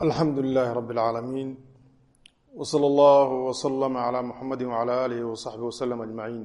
الحمد لله رب العالمين وصلى الله وسلم على محمد وعلى آله وصحبه وسلم أجمعين.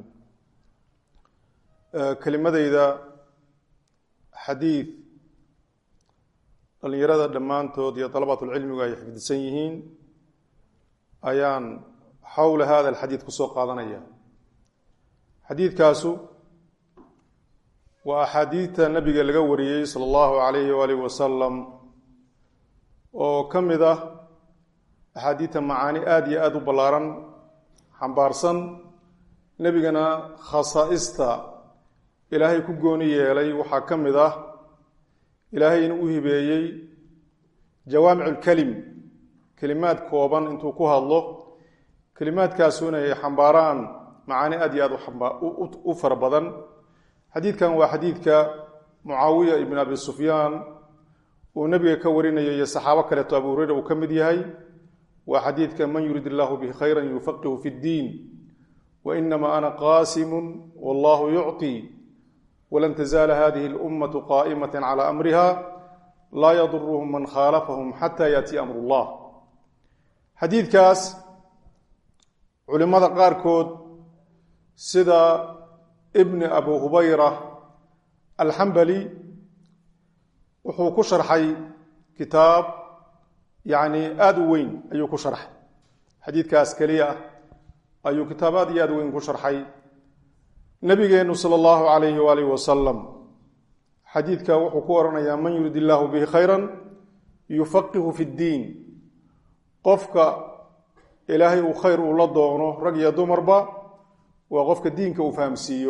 كلمة حديث dhalinyarada dhammaantood iyo talabatul cilmigu ay xifdisan yihiin ayaan xawla hada alxadiid ku soo qaadanaya. xadiidkaasu waa axaadiidta nabiga laga wariyey sala allahu calayhi waalihi wasalam oo ka mid ah axaadiidta macaani aada iyo aada u ballaaran xambaarsan nebigana khasaa'ista ilaahay ku gooni yeelay waxaa ka mid ah ilaahay inuu u hibeeyey jawaamiculkelim kelimaad kooban intuu ku hadlo kelimaadkaasu inay xambaaraan macaani aad iyo aad u fara badan. xadiidkan waa xadiidka mucaawiya ibn abi sufyaan uu nebiga ka warinaya iyo saxaabo kaleeto abu hureyra uu ka mid yahay. waa xadiidka man yurid illaahu bihi khayran yufaqihu fi ddiin wa inama ana qaasimun wallahu yucطi walan tazaala hadihi اlummatu qaa'imata cala amriha laa yaduruhum man khaalafahum xata yaatiya amru llah. xadiidkaas culimmada qaarkood sida ibni abu hubayra alxambali wuxuu ku sharxay kitaab yacni aada u weyn ayuu ku sharxay. xadiidkaas keliya ayuu kitaab aad iyo aad u weyn ku sharxay. nabigeenu sala allahu calayhi waalihi wasalam xadiidka wuxuu ku oranayaa man yurid illaahu bihi khayran yufaqihu fi ddiin. qofka ilaahay uu khayr uu la doono rag iyo dumarba waa qofka diinka uu fahamsiiyo.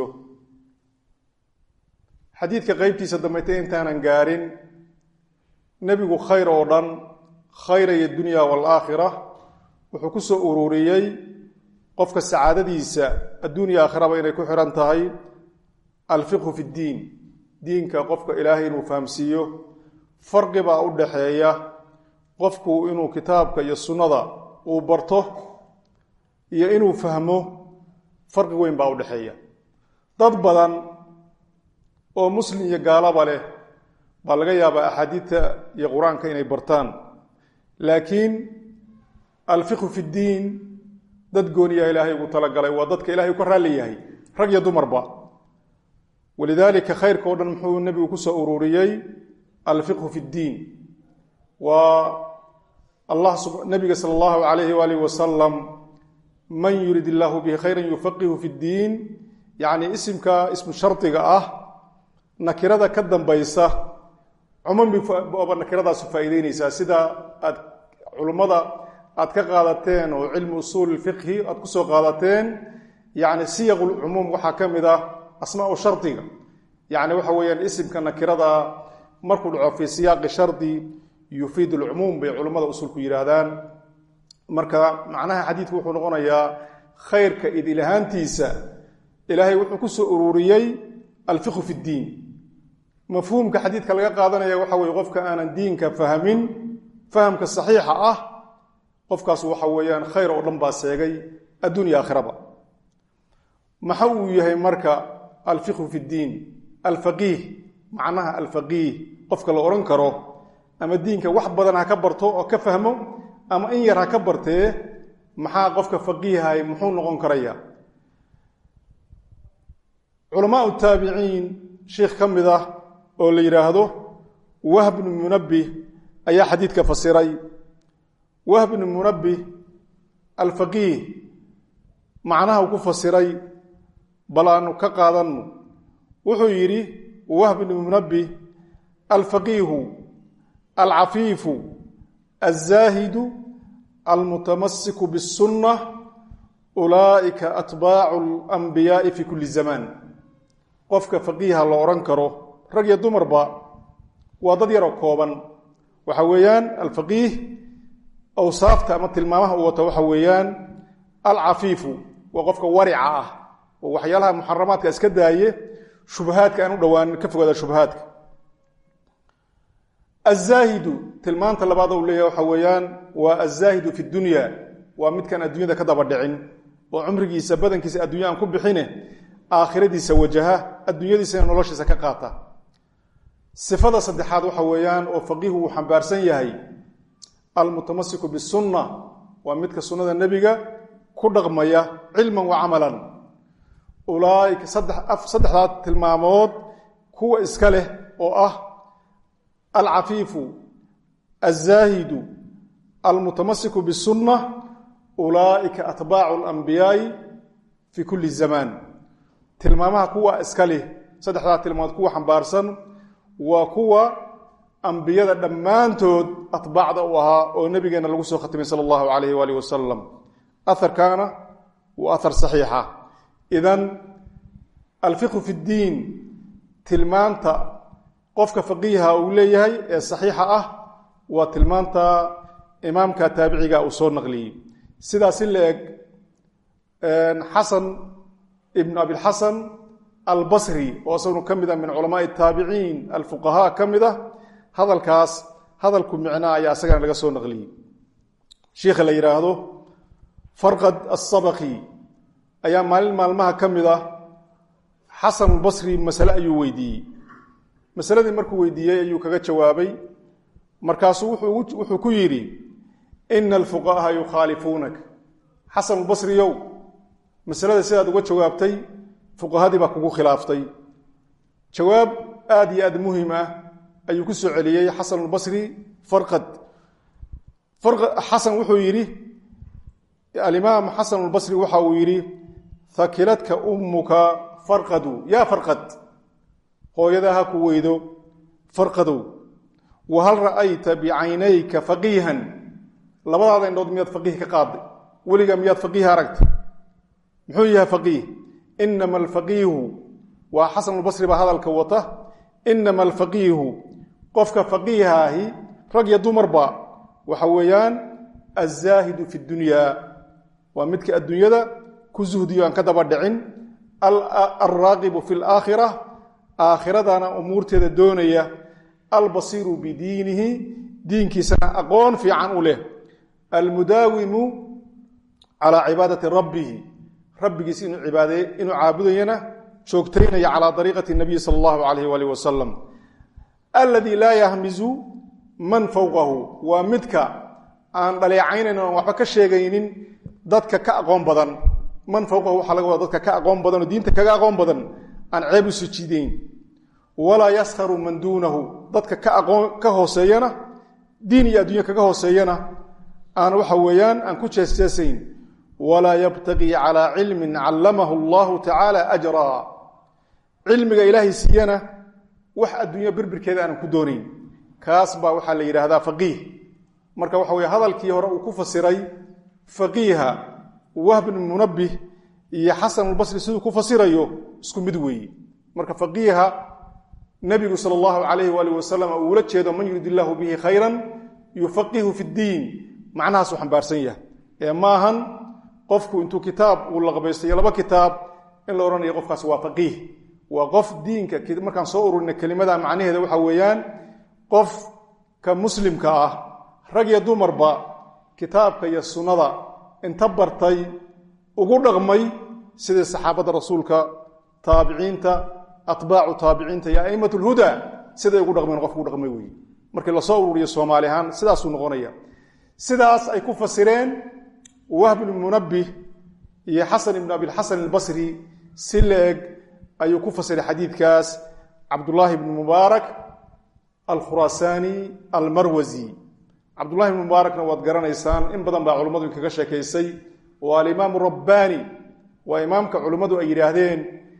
xadiidka qeybtiisa dambaytay intaanan gaarin nebigu khayr oo dhan khayraya dunya waalaakhira wuxuu ku soo ururiyey qofka sacaadadiisa adduunya aakhiraba inay ku xihan tahay alfiqhu fi ddiin, diinka qofka ilaahay inuu fahamsiiyo. farqi baa u dhaxeeya qofku inuu kitaabka iyo sunnada uu barto iyo inuu fahmo, farqi weyn baa u dhexeeya. dad badan oo muslim iyo gaalaba leh baa laga yaabaa axaadiidta iyo qur-aanka inay bartaan, laakiin alfiqhu fi ddiin dad gooniya ilaahay ugu talagalay, waa dadka ilahay u ka raalli yahay rag iyo dumarba. walidaalika khayrka o dhan muxuu nebigu ku soo ururiyey alfiqhu fi ddiin. waa nabiga sala allahu calayhi waalihi wasalam man yurid illaahu bihi khayran yufaqihu fi ddiin, yacni isimka ismu shardiga ah nakirada ka dambaysa cumuum baba nakiradaasu faa'iideynaysaa. sida aad culummada aad ka qaadateen oo cilmi usuul fiqhi aad ku soo qaadateen, yacni siyaqulcumuum waxaa ka mid ah asmaau shardiga. yacni waxa weeyaan isimka nakirada markuu dhaco fii siyaaqi shardi yufiid alcumuum bay culummada usuulku yidhaahdaan. marka macnaha xadiidku wuxuu noqonayaa khayrka idil ahaantiisa ilaahay wuxuu ku soo ururiyey alfiqhu fi ddiin. mafhuumka xadiidka laga qaadanaya waxa weye qofka aanan diinka fahmin fahamka saxiixa ah, qofkaas waxa weeyaan khayr oo dhan baa seegay adduunya aakhiraba. maxa uu yahay marka alfiqhu fi ddiin? alfaqiih, macnaha alfaqiih qofka la odhan karo ama diinka wax badan ha ka barto oo ka fahmo ama in yar ha ka bartee, maxaa qofka faqiihay muxuu noqon karaya? culamaau taabiciin sheikh ka mid ah oo la yidhaahdo wahb bnu munabbih ayaa xadiidka fasiray. wahb bnu munabbih alfaqiih macnaha uu ku fasiray bal aanu ka qaadanno. wuxuu yidhi wahb bnu munabbih alfaqiihu alcafiifu alzaahidu almutamasiku biاsunna ulaa'ika atbaacu alanbiyaai fi kulli zamaan. qofka faqiiha la odhan karo rag iyo dumarba waa dad yaroo kooban. waxa weeyaan alfaqiih awsaafta ama tilmaamaha uu wato waxa weeyaan alcafiifu waa qofka warica ah oo waxyaalaha muxaramaadka iska daaye, shubahaadka aan u dhowaan ka fogaada shubahaadka. azaahidu tilmaanta labaad u leeyahay waxa weeyaan waa azaahidu fi dunya, waa midkaan adduunyada ka daba dhicin oo cumrigiisa badankiisa adduunya aan ku bixine aakhiradiisa wajaha, adduunyadiisana noloshiisa ka qaata. sifada saddexaad waxa weeyaan oo faqiihu uu xambaarsan yahay almutamasiku bisunna waa midka sunnada nebiga ku dhaqmaya cilman wa camalan ulaaika saddexdaa tilmaamood kuwa iska leh oo ah alcafiifu alzaahidu almutamasiku bisunna ulaaika atbaacu alambiyaai fi kulli zamaan tilmaamaha kuwa iska leh saddexdaa tilmaamood kuwa xambaarsan waa kuwa ambiyada dhammaantood atbaacda u ahaa oo nabigeena lagu soo khatimay sala allahu calayhi waalihi wasalam aharkaana waa ahar saxiixa idan alfiqhu fi ddiin tilmaanta qofka faqiiha uu leeyahay ee saxiixa ah waa tilmaanta imaamka taabiciga uu soo naqliyey sidaas in la eg xasan ibn abilxasan albasri oo isaguna ka mid ah min culamaai taabiciin alfuqahaa ka mid ah hadalkaas hadalku micnaa ayaa isagana laga soo naqliyey shiikha la yidhaahdo farqad asabaki ayaa maalin maalmaha ka mid ah xasan albasri masale ayuu weydiiyey masaladii markuu weydiiyey ayuu kaga jawaabay markaasuu wuxuu ku yidhi ina alfuqahaa yukhaalifuunak xasan albasriyow masalada sidaad uga jawaabtay fuqahadii baa kugu khilaaftay jawaab aad iyo aad muhim ah ayuu ku soo celiyey xasan albasri farqad xasan wuxuu yidhi alimaam xasan albasri waxa uu yidhi hakiladka ummuka farqadu yaa farqad hooyadaa ha ku weydo farqadow wahal ra'ayta bicaynayka faqiihan labadaada indhood miyaad faqiih ka qaaday weligaa miyaad faqiih aragtay muxuu yahay faqiih inama alfaqiihu waa xasan albasri baa hadalka wata inama alfaqiihu qofka faqiihaahi rag iyo dumarba waxa weeyaan azaahidu fi dunyaa waa midka adduunyada ku zuhdiyo aan ka daba dhicin alraaqibu fi laakhira aakhiradana umuurteeda doonaya albasiiru bidiinihi diinkiisana aqoon fiican u leh almudaawimu calaa cibaadati rabbihi rabbigiis inuu caabudayana joogtaynaya calaa dariiqati nabiyi sala allahu calayhi waalih wasalam alladii laa yahmizu man fowqahu waa midka aan dhaleecaynayn oan waxba ka sheegaynin dadka ka aqoon badan man fowqahu waxaa laga wada dadka ka aqoon badan oo diinta kaga aqoon badan aan ceeb u sujiideyn walaa yaskharu man duunahu dadka ka hooseeyana diin iyo adduunya kaga hooseeyana aan waxa weeyaan aan ku jeesjeesayn walaa yabtaqii calaa cilmin callamahu allahu tacaala ajraa cilmiga ilaahay siiyana wax adduunya birbirkeeda aanan ku doonayn kaas baa waxaa la yidhaahdaa faqiih marka waxa weye hadalkii hore uu ku fasiray faqiiha wahb bn munabbih iyo xasan albasri siduu ku fasirayo isku mid weeye marka faqiiha nebigu sala allahu calayhi waalihi wasalam uula jeedo man yurid illaahu bihi khayran yufaqihu fi ddiin macnahaasuu xambaarsan yahay ee maahan qofku intuu kitaab uu laqbaystayo laba kitaab in la odhanayo qofkaas waa faqiih waa qof diinka markaan soo ururina kelimada macnaheeda waxa weeyaan qofka muslimka ah rag iyo dumarba kitaabka iyo sunnada inta bartay ugu dhaqmay sidii saxaabadda rasuulka taabiciinta atbaacu taabiciinta iyo a'imat lhuda siday ugu dhaqmeen qofku ugu dhaqmay weeye markii lasoo ururiyo soomaali ahaan sidaasuu noqonaya sidaas ay ku fasireen wahb bn munabbih iyo xasan ibn abilxasan albasri si la-eg ayuu ku fasiray xadiidkaas cabdullaahi ibni mubaarak alkhuraasaani almarwasi cabdullahi ibni mubaarakna waad garanaysaan in badan baa culimmadu kaga sheekaysay waa alimaamu rabbaani waa imaamka culimmadu ay yidhaahdeen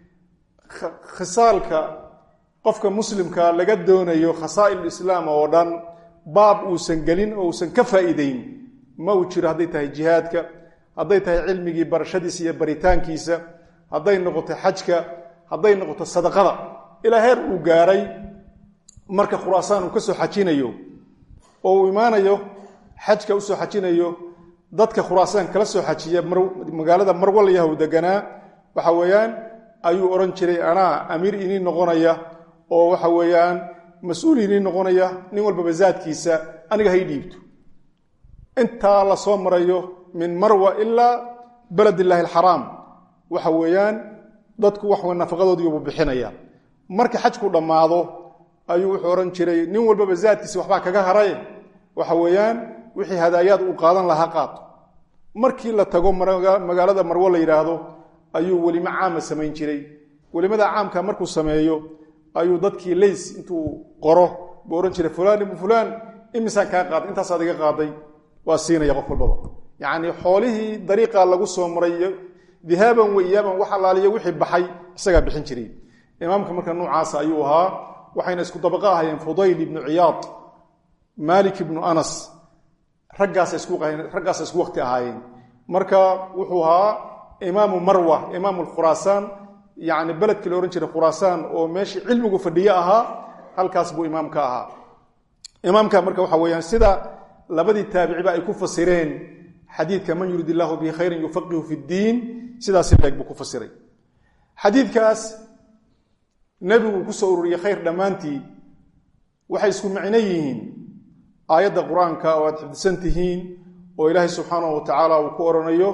khisaalka qofka muslimka laga doonayo khasaa'il islaam oo dhan baab uusan gelin oo uusan ka faa'iideyn ma uu jiro hadday tahay jihaadka hadday tahay cilmigii barashadiisa iyo baritaankiisa hadday noqoto xajka hadday noqoto sadaqada ilaa heer uu gaaray marka khuraasaan uu ka soo xajinayo oo uu imaanayo xajka u soo xajinayo dadka khuraasaan kala soo xajiya magaalada marwal yahu deganaa waxa weeyaan ayuu odhan jiray anaa amiir inii noqonaya oo waxa weeyaan mas-uul inii noqonaya nin walbaba zaadkiisa aniga hay dhiibto intaa la soo marayo min marwa ilaa balad illaahi alxaraam waxa weeyaan dadku wax nafaqadoodiibu bixinaya marka xajku dhammaado ayuu wuxuu odhan jiray nin walbaba zaadkiisa waxbaa kaga haray waxa weeyaan wixii hadaayaad uu qaadan lahaa qaato markii la tago magaalada marwo la yiraahdo ayuu welima caama samayn jiray welimada caamka markuu sameeyo ayuu dadkii leys intuu qoro booran jiray fulaan ibn fulaan imisan ka qaad intaas adiga qaaday waa siinaya qof walba yaani xoolihii dariiqa lagu soo maray dihaban wa iyaban waxa laaliyo wixii baxay isaga bixin jiray imaamka marka noocaas ayuu ahaa waxayna isku dabaqa ahayeen Fudayl ibn Iyad Malik ibn Anas raggaas isku waqti ahaayeen marka wuxuu ahaa imaam Marwa imaam al-Khurasan yaani baladkii la oran jiray Khurasan oo meeshii cilmigu fadhiya ahaa halkaas buu imaamka ahaa imaamka marka waxa weeyaan sida labadii taabiciba ay ku fasireen xadiidka man yuridillahu bi khayrin yufaqihu fi ad-din sidaas leeg buu ku fasiray xadiidkaas nabigu ku soo ururiyay khayr dhamaantii waxay isku macno yihiin aayada quraanka oo aad xifdisantihiin oo ilaahay subhanahu wa ta'ala uu ku oranayo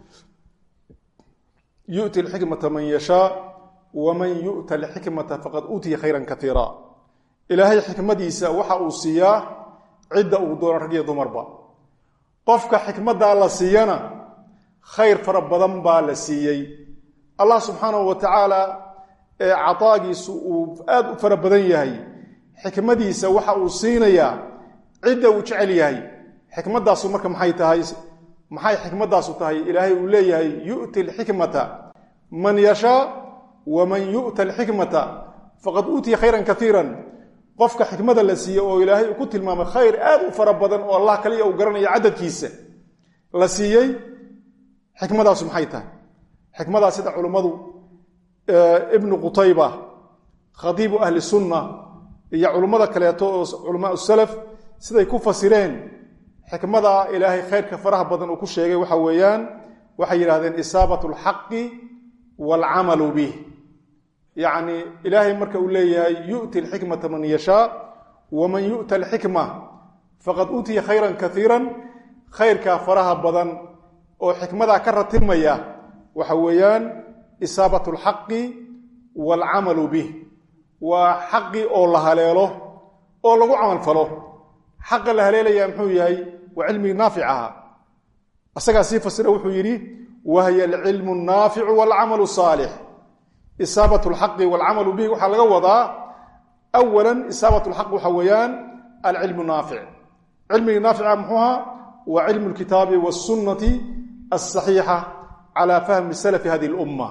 yu'ti al-hikmata man yasha wa man yu'ta al-hikmata faqad utiya khayran katira ilaahay xikmadiisa waxa uu siiyaa cidda uu doono rag iyo dumarba qofka xikmada la siiyana khayr fara badan baa la siiyay Allah subhanahu wa ta'ala ataagiisu uu aad u fara badan yahay xikmadiisa waxa uu siinayaa cidda uu jecel yahay xikmadaas marka maxay xikmadaas tahay ilaahay uu leeyahay yu'ti al-hikmata man yasha wa man yu'ta al-hikmata faqad utiya khayran katiran qofka xikmada la siiyo oo ilaahay ku tilmaamay khayr aad u fara badan oo Allah kaliya uu garanayo cadadkiisa la siiyay xikmadaas maxay tahay xikmadaas sida culimadu ibn Qutayba khadib ahli sunnah iyo culimada kaleeto oo culimada salaf siday ku fasireen xikmada ilaahay khayrka faraha badan uu ku sheegay waxa weeyaan waxay yiraahdeen isaabatul haqqi wal amalu bih yaani ilaahay marka uu leeyahay yu'ti al-hikmata man yasha wa man yu'ta al-hikma faqad utiya khayran katiran khayrka faraha badan oo xikmada ka ratimaya waxa weeyaan isaabatul haqqi wal amalu bih wa haqqi oo la haleelo oo lagu amal falo حق الله ليلة محوياي وعلم نافعها أسقى سيفسر وحيري وهي العلم النافع والعمل الصالح إصابة الحق والعمل به وحلقة وضع أولا إصابة الحق وحويان العلم النافع علم نافع محوها وعلم الكتاب والسنة الصحيحة على فهم السلف هذه الأمة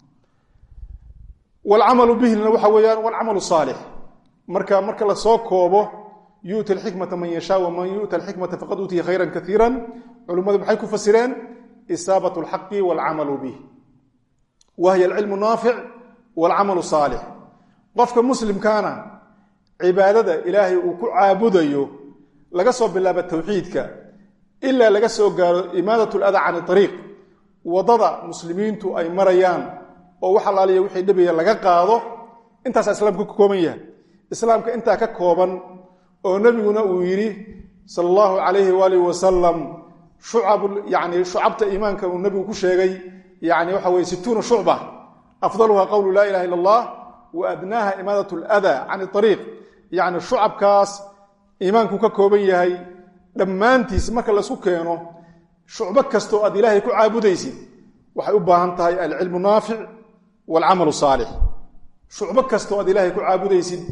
والعمل به وحويان والعمل الصالح مركا لسوكوبه يؤتي الحكمة من يشاء ومن يؤتى الحكمة فقد أوتي خيرا كثيرا علماء بحي كفسرين إصابة الحق والعمل به وهي العلم النافع والعمل الصالح قفك مسلم كان عبادة إلهي وكعابده لقصوا بالله بالتوحيدك إلا لقصوا إمادة الأذى عن الطريق وضضع مسلمين تو أي مريان ووحل عليه وحي دبي لقاقاضه انت إسلامك كومية إسلامك انت ككوبا oo nabiguna uu yiri sallallahu alayhi wa alihi wasallam shu'abta iimaanka uu nabigu ku sheegay yaani waxa way 60 shu'ba afdaluha qawlu la ilaha illa allah wa adnaha imadatu al-adha 'an at-tariq yaani shu'abkaas iimaanku ka kooban yahay dhamaantiis marka la isku keeno shu'ba kasto aad ilaahay ku caabudaysid waxay u baahan tahay al-ilmu naafi' wal-'amalu salih shu'ba kasto aad ilaahay ku caabudaysid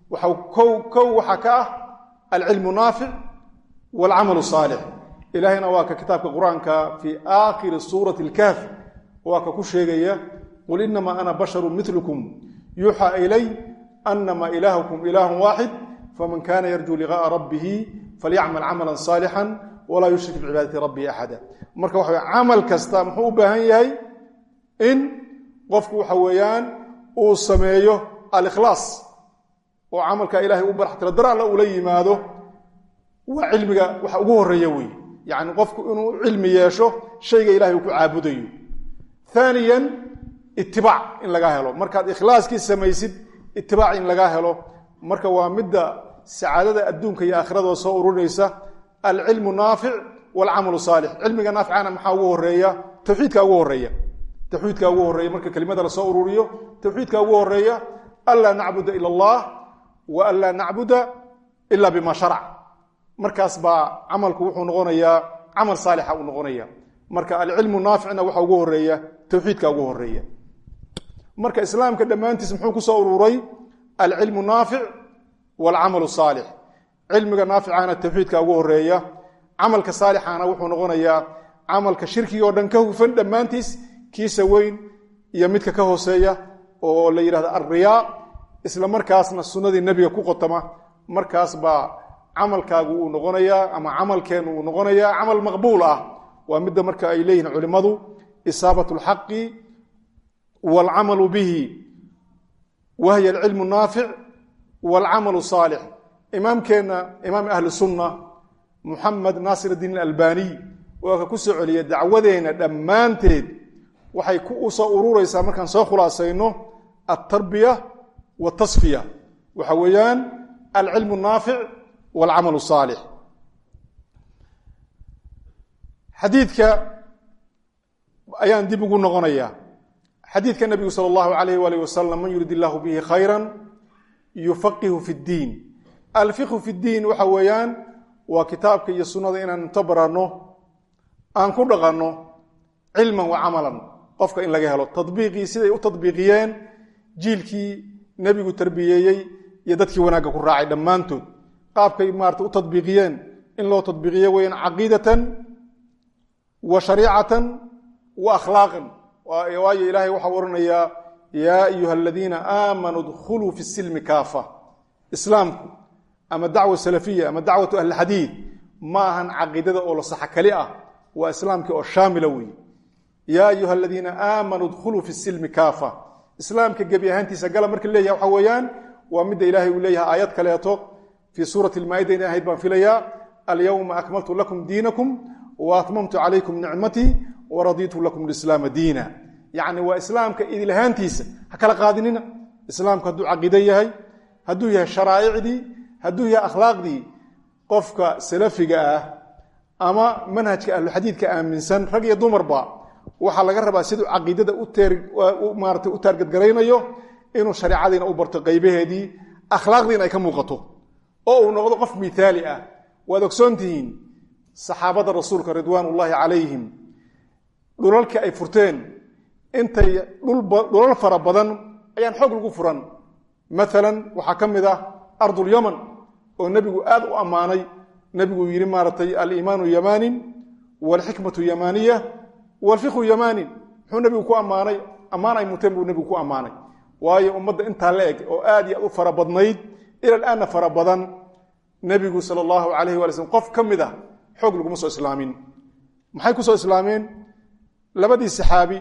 وحكاه العلم نافع والعمل صالح إلهنا واك كتاب القرآن في آخر سورة الكهف واك كشيغية قل إنما أنا بشر مثلكم يوحى إلي أنما إلهكم إله واحد فمن كان يرجو لغاء ربه فليعمل عملا صالحا ولا يشرك بعبادة ربه أحدا مركا وحوي عمل كستا محوبة هي إن قفكوا حويان وسميه الإخلاص وعملك إلهي وبرح تردر له ولا يماده وعلمك وحقوه الريوي يعني قفك إنه علمي ياشه شيء إلهي وكعابده ثانيا اتباع إن لقاه له مركز إخلاص كيس سميسد اتباع إن لقاه له مركز ومدة سعادة الدنيا يا آخرة وصور ليس العلم نافع والعمل صالح علمك نافع أنا محاوه الرية توحيدك أوه الرية توحيدك أوه الرية مركز كلمات لصور ريه توحيدك أوه الرية ألا نعبد إلا الله وألا نعبد إلا بما شرع markaas baa camalku wuxuu noqonayaa camal saalixa uu noqonaya marka alcilmu naaficna waxa ugu horeeya tawxiidka ugu horeeya marka islaamka dhamaantiis muxuu ku soo ururay alcilmu naafic والعمل الصالح علمك نافعنا التوحيد كأوه الرئية عملك صالحنا وحو نغنيا عملك شركي ودن كهوفن دمانتيس كيسوين يمدك كهوسية ولا يرى الرياء إسلام مركاسنا السنة النبي كو قطمة مركاس با عمل كاغو نغنيا أما عمل كانوا نغنيا عمل مقبولة ومد مركا إليه علمه إصابة الحق والعمل به وهي العلم النافع والعمل الصالح إمام أهل السنة محمد ناصر الدين الألباني وكسو عليا دعوذينا دمانتيد وحي كؤسا أرورا يسامر كان سو خلاصينه التربية والتصفية وحويان العلم النافع والعمل الصالح حديثك أيان دي بقول نغنيا حديثك النبي صلى الله عليه وآله وسلم من يريد الله به خيرا يفقه في الدين الفقه في الدين وحويان وكتابك يسنة إن نتبرنه أن كردغنه علما وعملا قفك إن لقيها له تطبيقي سيدي وتطبيقيين جيلكي نبي تربيي يددك وناقك الراعي دمانتو قابك إمارت وتطبيقيين إن لو تطبيقيين وين عقيدة وشريعة وأخلاقا ويواي إلهي وحورنا يا أيها الذين آمنوا ادخلوا في السلم كافة إسلامكم أما الدعوة السلفية أما دعوة أهل الحديث ما هن عقيدة أولا صحة كلئة وإسلامك الشاملوي يا أيها الذين آمنوا ادخلوا في السلم كافة إسلامك قبيهانتي سقال مرك الله يا وحويان ومد إلهي وليها آيات كلياته في سورة المائدة إنها يدبان في ليا اليوم أكملت لكم دينكم وأتممت عليكم نعمتي ورضيت لكم الإسلام دينا يعني وإسلامك إذ لهانتيس هكذا قادنين إسلامك هدو عقيدة هاي هدو هي الشرائع دي هدو هي أخلاق دي قفك سلفك أما منهجك أهل الحديث كأمن سن رقية دومر با وحالا قربا سيدو عقيدة أتارقت قرينا يو إنو شريعة دينا أبرت قيبه دي أخلاق دينا يكموقتو أو نغضو قف مثالي ودكسونتين صحابة الرسول رضوان الله عليهم دولالك أي فرتين intay dhul fara badan ayaan xoog lagu furan مثلا waxa kamida ardul yaman oo nabigu aad u amaanay nabigu yiri maaratay al-iimaanu yamanin wal hikmatu yamaniya wal fiqhu yamanin wuxuu nabigu ku amaanay amaanay mutembu nabigu ku amaanay waayo ummadda inta la eg oo aad iyo u fara badnayd ila al-aan fara badan nabigu sallallahu alayhi wa sallam qof kamida xoog lagu soo islaamin maxay ku soo islaameen labadii saxaabi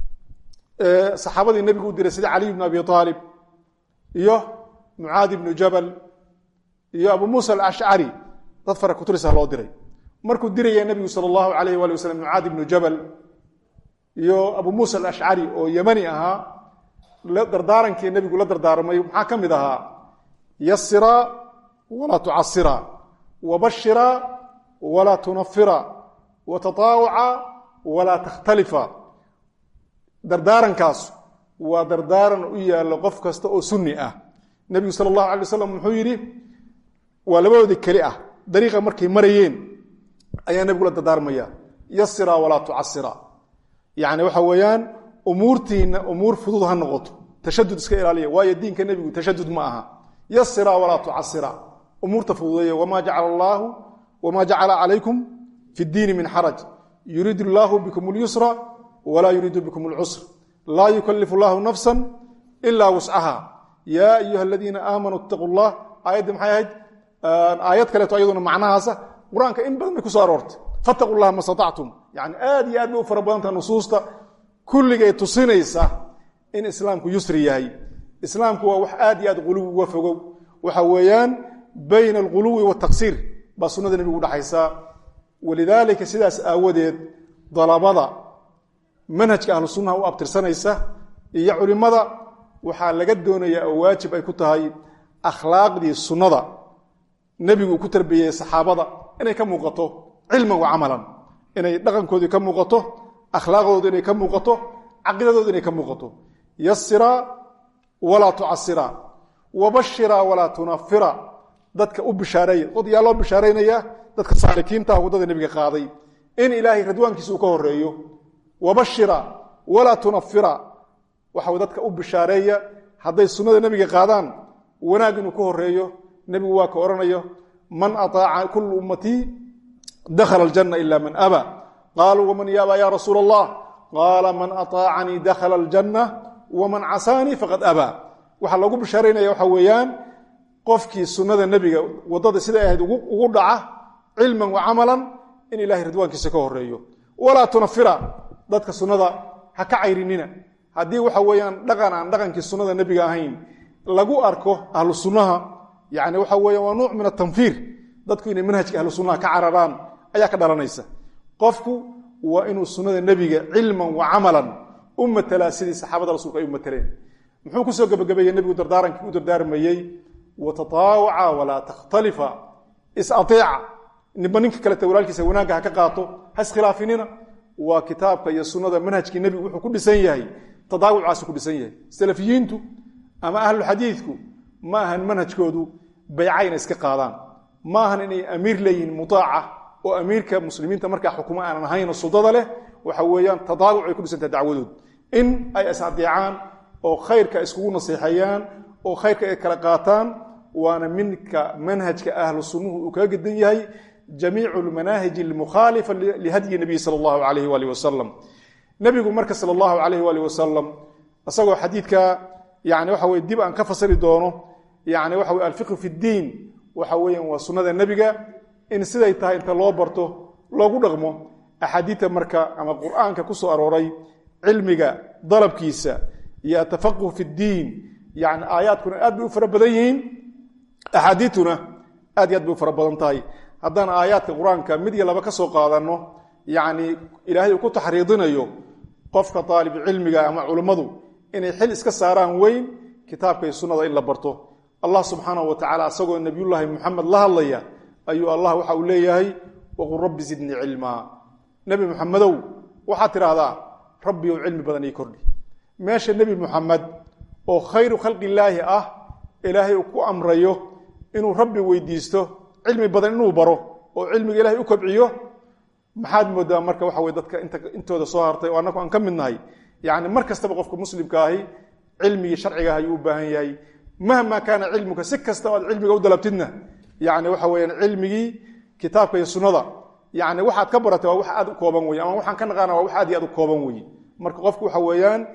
صحابة النبي قد رسل علي بن أبي طالب إيوه معاذ بن جبل إيوه أبو موسى الأشعري تظفر كترسها الله دري مركو دري يا النبي صلى الله عليه وآله وسلم معاذ بن جبل إيوه أبو موسى الأشعري أو يمني أها دردارا كي النبي يقول دردارا ما يحاكم إذاها يسرا ولا تعصرا وبشرا ولا تنفرا وتطاوعا ولا تختلفا dardaarankaas waa dardaaran u yaalo qof kasta oo sunni ah nabiga sallallahu alayhi wasallam wuxuu yiri waa labadoodii kali ah dariiqa markay marayeen ayaa nabigu la dardaarmaya yasira wala tu'assira yaani waxa weeyaan umuurtiina umuur fudud ha noqoto tashaddud iska ilaaliya waayo diinka nabigu tashaddud ma aha yasira wala tu'assira umuurta fududeeya wama ja'ala alaykum fi ad-din min haraj yuridu Allahu bikum al-yusra ولا يريد بكم العسر لا يكلف الله نفسا إلا وسعها يا أيها الذين آمنوا اتقوا الله آيات محايد آيات كالتو أيضا معناها قرآنك إن بدن كسارورت فاتقوا الله ما استطعتم يعني آدي بأفر بانتا نصوصتا كل جاي تصينيسا إن إسلامك يسري هاي إسلامك هو آدي غلو وفقو وحويان بين الغلو والتقصير بسنة النبي قد حيسا ولذلك سيداس آودت ضلبضا منهجك أهل السنة وأبترسانيسا iyo culimada waxa laga doonayaa oo waajib ay ku tahay akhlaaqdii sunnada nabigu ku tarbiyay saxaabada inay ka muuqato cilmi iyo amalan inay dhaqankoodii ka muuqato akhlaaqdoodii inay ka muuqato aqeedadoodii inay ka muuqato yassira wala tu'assira wabashira wala tunfira dadka u bishaareeya yaa loo bishaaraynaya dadka saalikiinta wadada nabiga qaaday in ilaahay radwaankiisa uu ka horeeyo wabashira wala tunfira waxa dadka u bishaareeya haday sunnada nabiga qaadaan wanaag inuu ka horeeyo nabigu waa ka oranayo man ataa'a kullu ummati dakhala aljanna illa man aba qalu wa man yaba ya rasul allah qala man ataa'ani dakhala aljanna wa man asani faqad aba waxa lagu bishaareynaya waxa weeyaan qofkii sunnada nabiga wadada sida ay ahayd ugu dhaca cilman wa amalan in ilaahay ridwaankiisa ka horeeyo wala tunfira dadka sunnada ha ka cayrinina hadii waxa weeyaan aan dhaqankii sunnada nabiga ahayn lagu arko ahlu sunnaha yaani waxa weeyaan waa nooc min at-tanfir dadku inay manhajka ahlu sunnaha ka cararaan ayaa ka dhalanaysa qofku waa inuu sunnada nabiga cilman wa amalan ummatala sidii saxaabada rasuulka ay ummataleen muxuu ku soo gabagabeeyay nabigu dardaarankii u dardaarmayay وتطاوعا ولا تختلفا اساطيع نبنك كلا تولالكيسا wanaagga ka qaato has khilaafinina waa kitaabka iyo sunnada manhajka nabiga wuxuu ku dhisan yahay tadaawucaas ku dhisan yahay salafiyiintu ama ahlul hadiithku ma ahan manhajkoodu bay'ayna iska qaadaan ma ahan inay amiir leeyin mutaaca oo amiirka muslimiinta marka xukuma aan ahayn sultada leh waxa weeyaan tadaawuc ay ku dhisan tahay dacwadood in ay asaadiicaan oo khayrka iskugu nasiixayaan oo khayrka ay kala qaataan waana minka manhajka ahlu sunnuhu uu kaga gadan yahay jamiicu almanahij almukhalifa lihadyi nabiy sallallahu alayhi wa alihi wasallam nabigu marka sallallahu alayhi wa alihi wasallam asagoo xadiidka yaani waxa way dib aan ka fasiri doono yaani waxa way alfiqh fi diin waxa weeyaan waa sunnada nabiga in siday tahay inta loo barto loogu dhaqmo ahadiita marka ama quraanka ku soo arooray cilmiga dalabkiisa ya tafaqquh fi diin يعني آياتكنا آد بأفر بديهين أحاديثنا آد يد بأفر بدنتاي هذان آيات القرآن كمدية لبكا سوقادنه يعني إلهي يكون تحريضنا يو قفك طالب علمك أما علمه إن يحل إسك ساران وين كتابك السنة إلا برطه الله سبحانه وتعالى سقوا النبي الله محمد الله الله أيها الله وحوليه وقل رب زدني علما نبي محمد وحاتر هذا ربي وعلم بدني كردي ماشي النبي محمد oo khayru khalqi illaahi ilaahay ku amrayo inuu rabbi weydiisto cilmi badan inuu baro oo cilmiga ilaahay u kobciyo maxaad moodaa marka waxa way dadka intooda soo hartay oo annagu aan ka midnahay yaani markastaba qofka muslimka ahi cilmiga sharciga ayuu u baahan yahay mahma kana cilmuka si kasta oo cilmiga u dalabtidna yaani waxa weeyaan cilmigi kitaabka iyo sunnada yaani waxaad ka baratay waa wax aad u kooban weey ama waxaan ka naqaana waa wax aad iyo aad u kooban weey marka qofku waxa weeyaan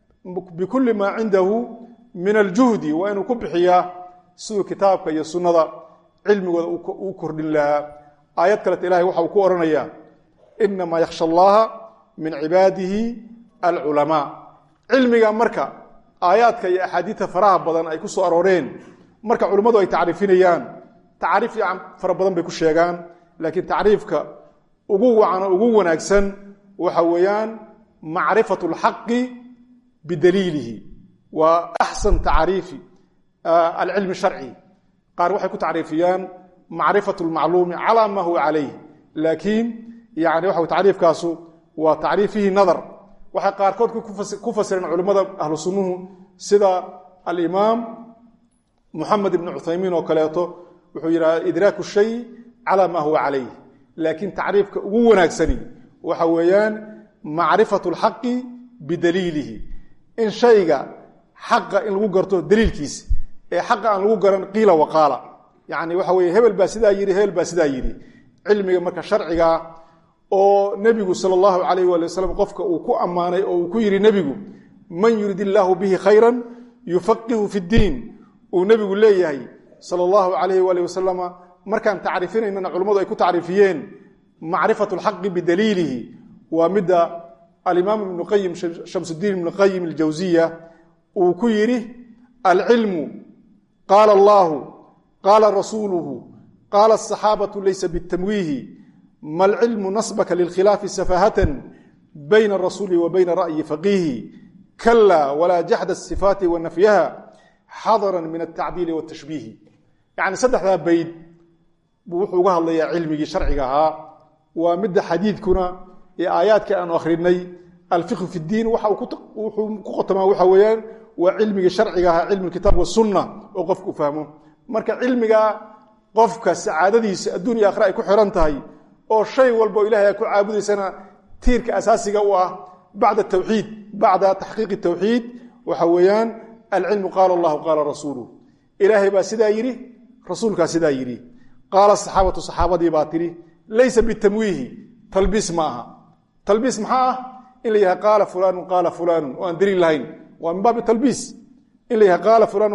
بكل ما عنده من الجهد وأنه كبحيا سوى كتابك يا سنة علم وكرد الله آيات كانت إلهي وحا وكورنيا إنما يخشى الله من عباده العلماء علمي مركا آياتك يا أحاديث فراها بدن أي كسو أرورين مركا علماء أي تعريفينيان تعريف عن فرا بدن بيكو شيغان لكن تعريفك أقوى عن أقوى ناكسن وحويان معرفة الحق بدليله وأحسن تعريف العلم الشرعي قال وحي تعريفيان معرفة المعلوم على ما هو عليه لكن يعني وحي تعريف كاسو وتعريفه نظر وحي قال كفسر علماء أهل السنة سيدا الإمام محمد بن عثيمين وكلاته وحي إدراك الشيء على ما هو عليه لكن تعريف هو ناكسني وحويان معرفة الحق بدليله إن شيء حق إن لو قرته دليل كيس حق أن لو قرن قيل وقال يعني وحوي هبل باسدا يري هبل باسدا يري علمي مركا شرعيا أو نبي صلى الله عليه وسلم قفك أو كو أماني أو كو يري نبي من يريد الله به خيرا يفقه في الدين ونبي الله صلى الله عليه وسلم مركا تعرفين إن علماء يكون تعرفيين معرفة الحق بدليله ومدى الإمام ابن القيم شمس الدين ابن القيم الجوزية وكيره العلم قال الله قال رسوله قال الصحابة ليس بالتمويه ما العلم نصبك للخلاف سفاهة بين الرسول وبين رأي فقيه كلا ولا جحد الصفات ونفيها حضرا من التعديل والتشبيه يعني صدح ذا بيد بوحوها الله علمي شرعها ومد حديثكنا آيات كأن أخريني الفقه في الدين وحوقتما وحويان وعلمي شرعها علم الكتاب والسنة وقفك فهمه مركا علمي qofka sacaadadiisa adduunya aakhira ay ku xiran tahay oo shay walba ilaahay ay ku caabudaysana tiirka asaasiga u ah bacda tawxiid bacda taxqiiqi tawxiid waxa weeyaan alcilmu qaala allahu qaala rasuuluhu ilaahay baa sidaa yidhi rasuulkaa sidaa yidhi qaala saxaabatu saxaabadii baa tidhi laysa bitamwiihi talbiis ma aha talbiis maxaa ah in la yahay qaala fulaanu oo aan daliil lahayn waa min baabi talbiis in la yahay qaala fulaanu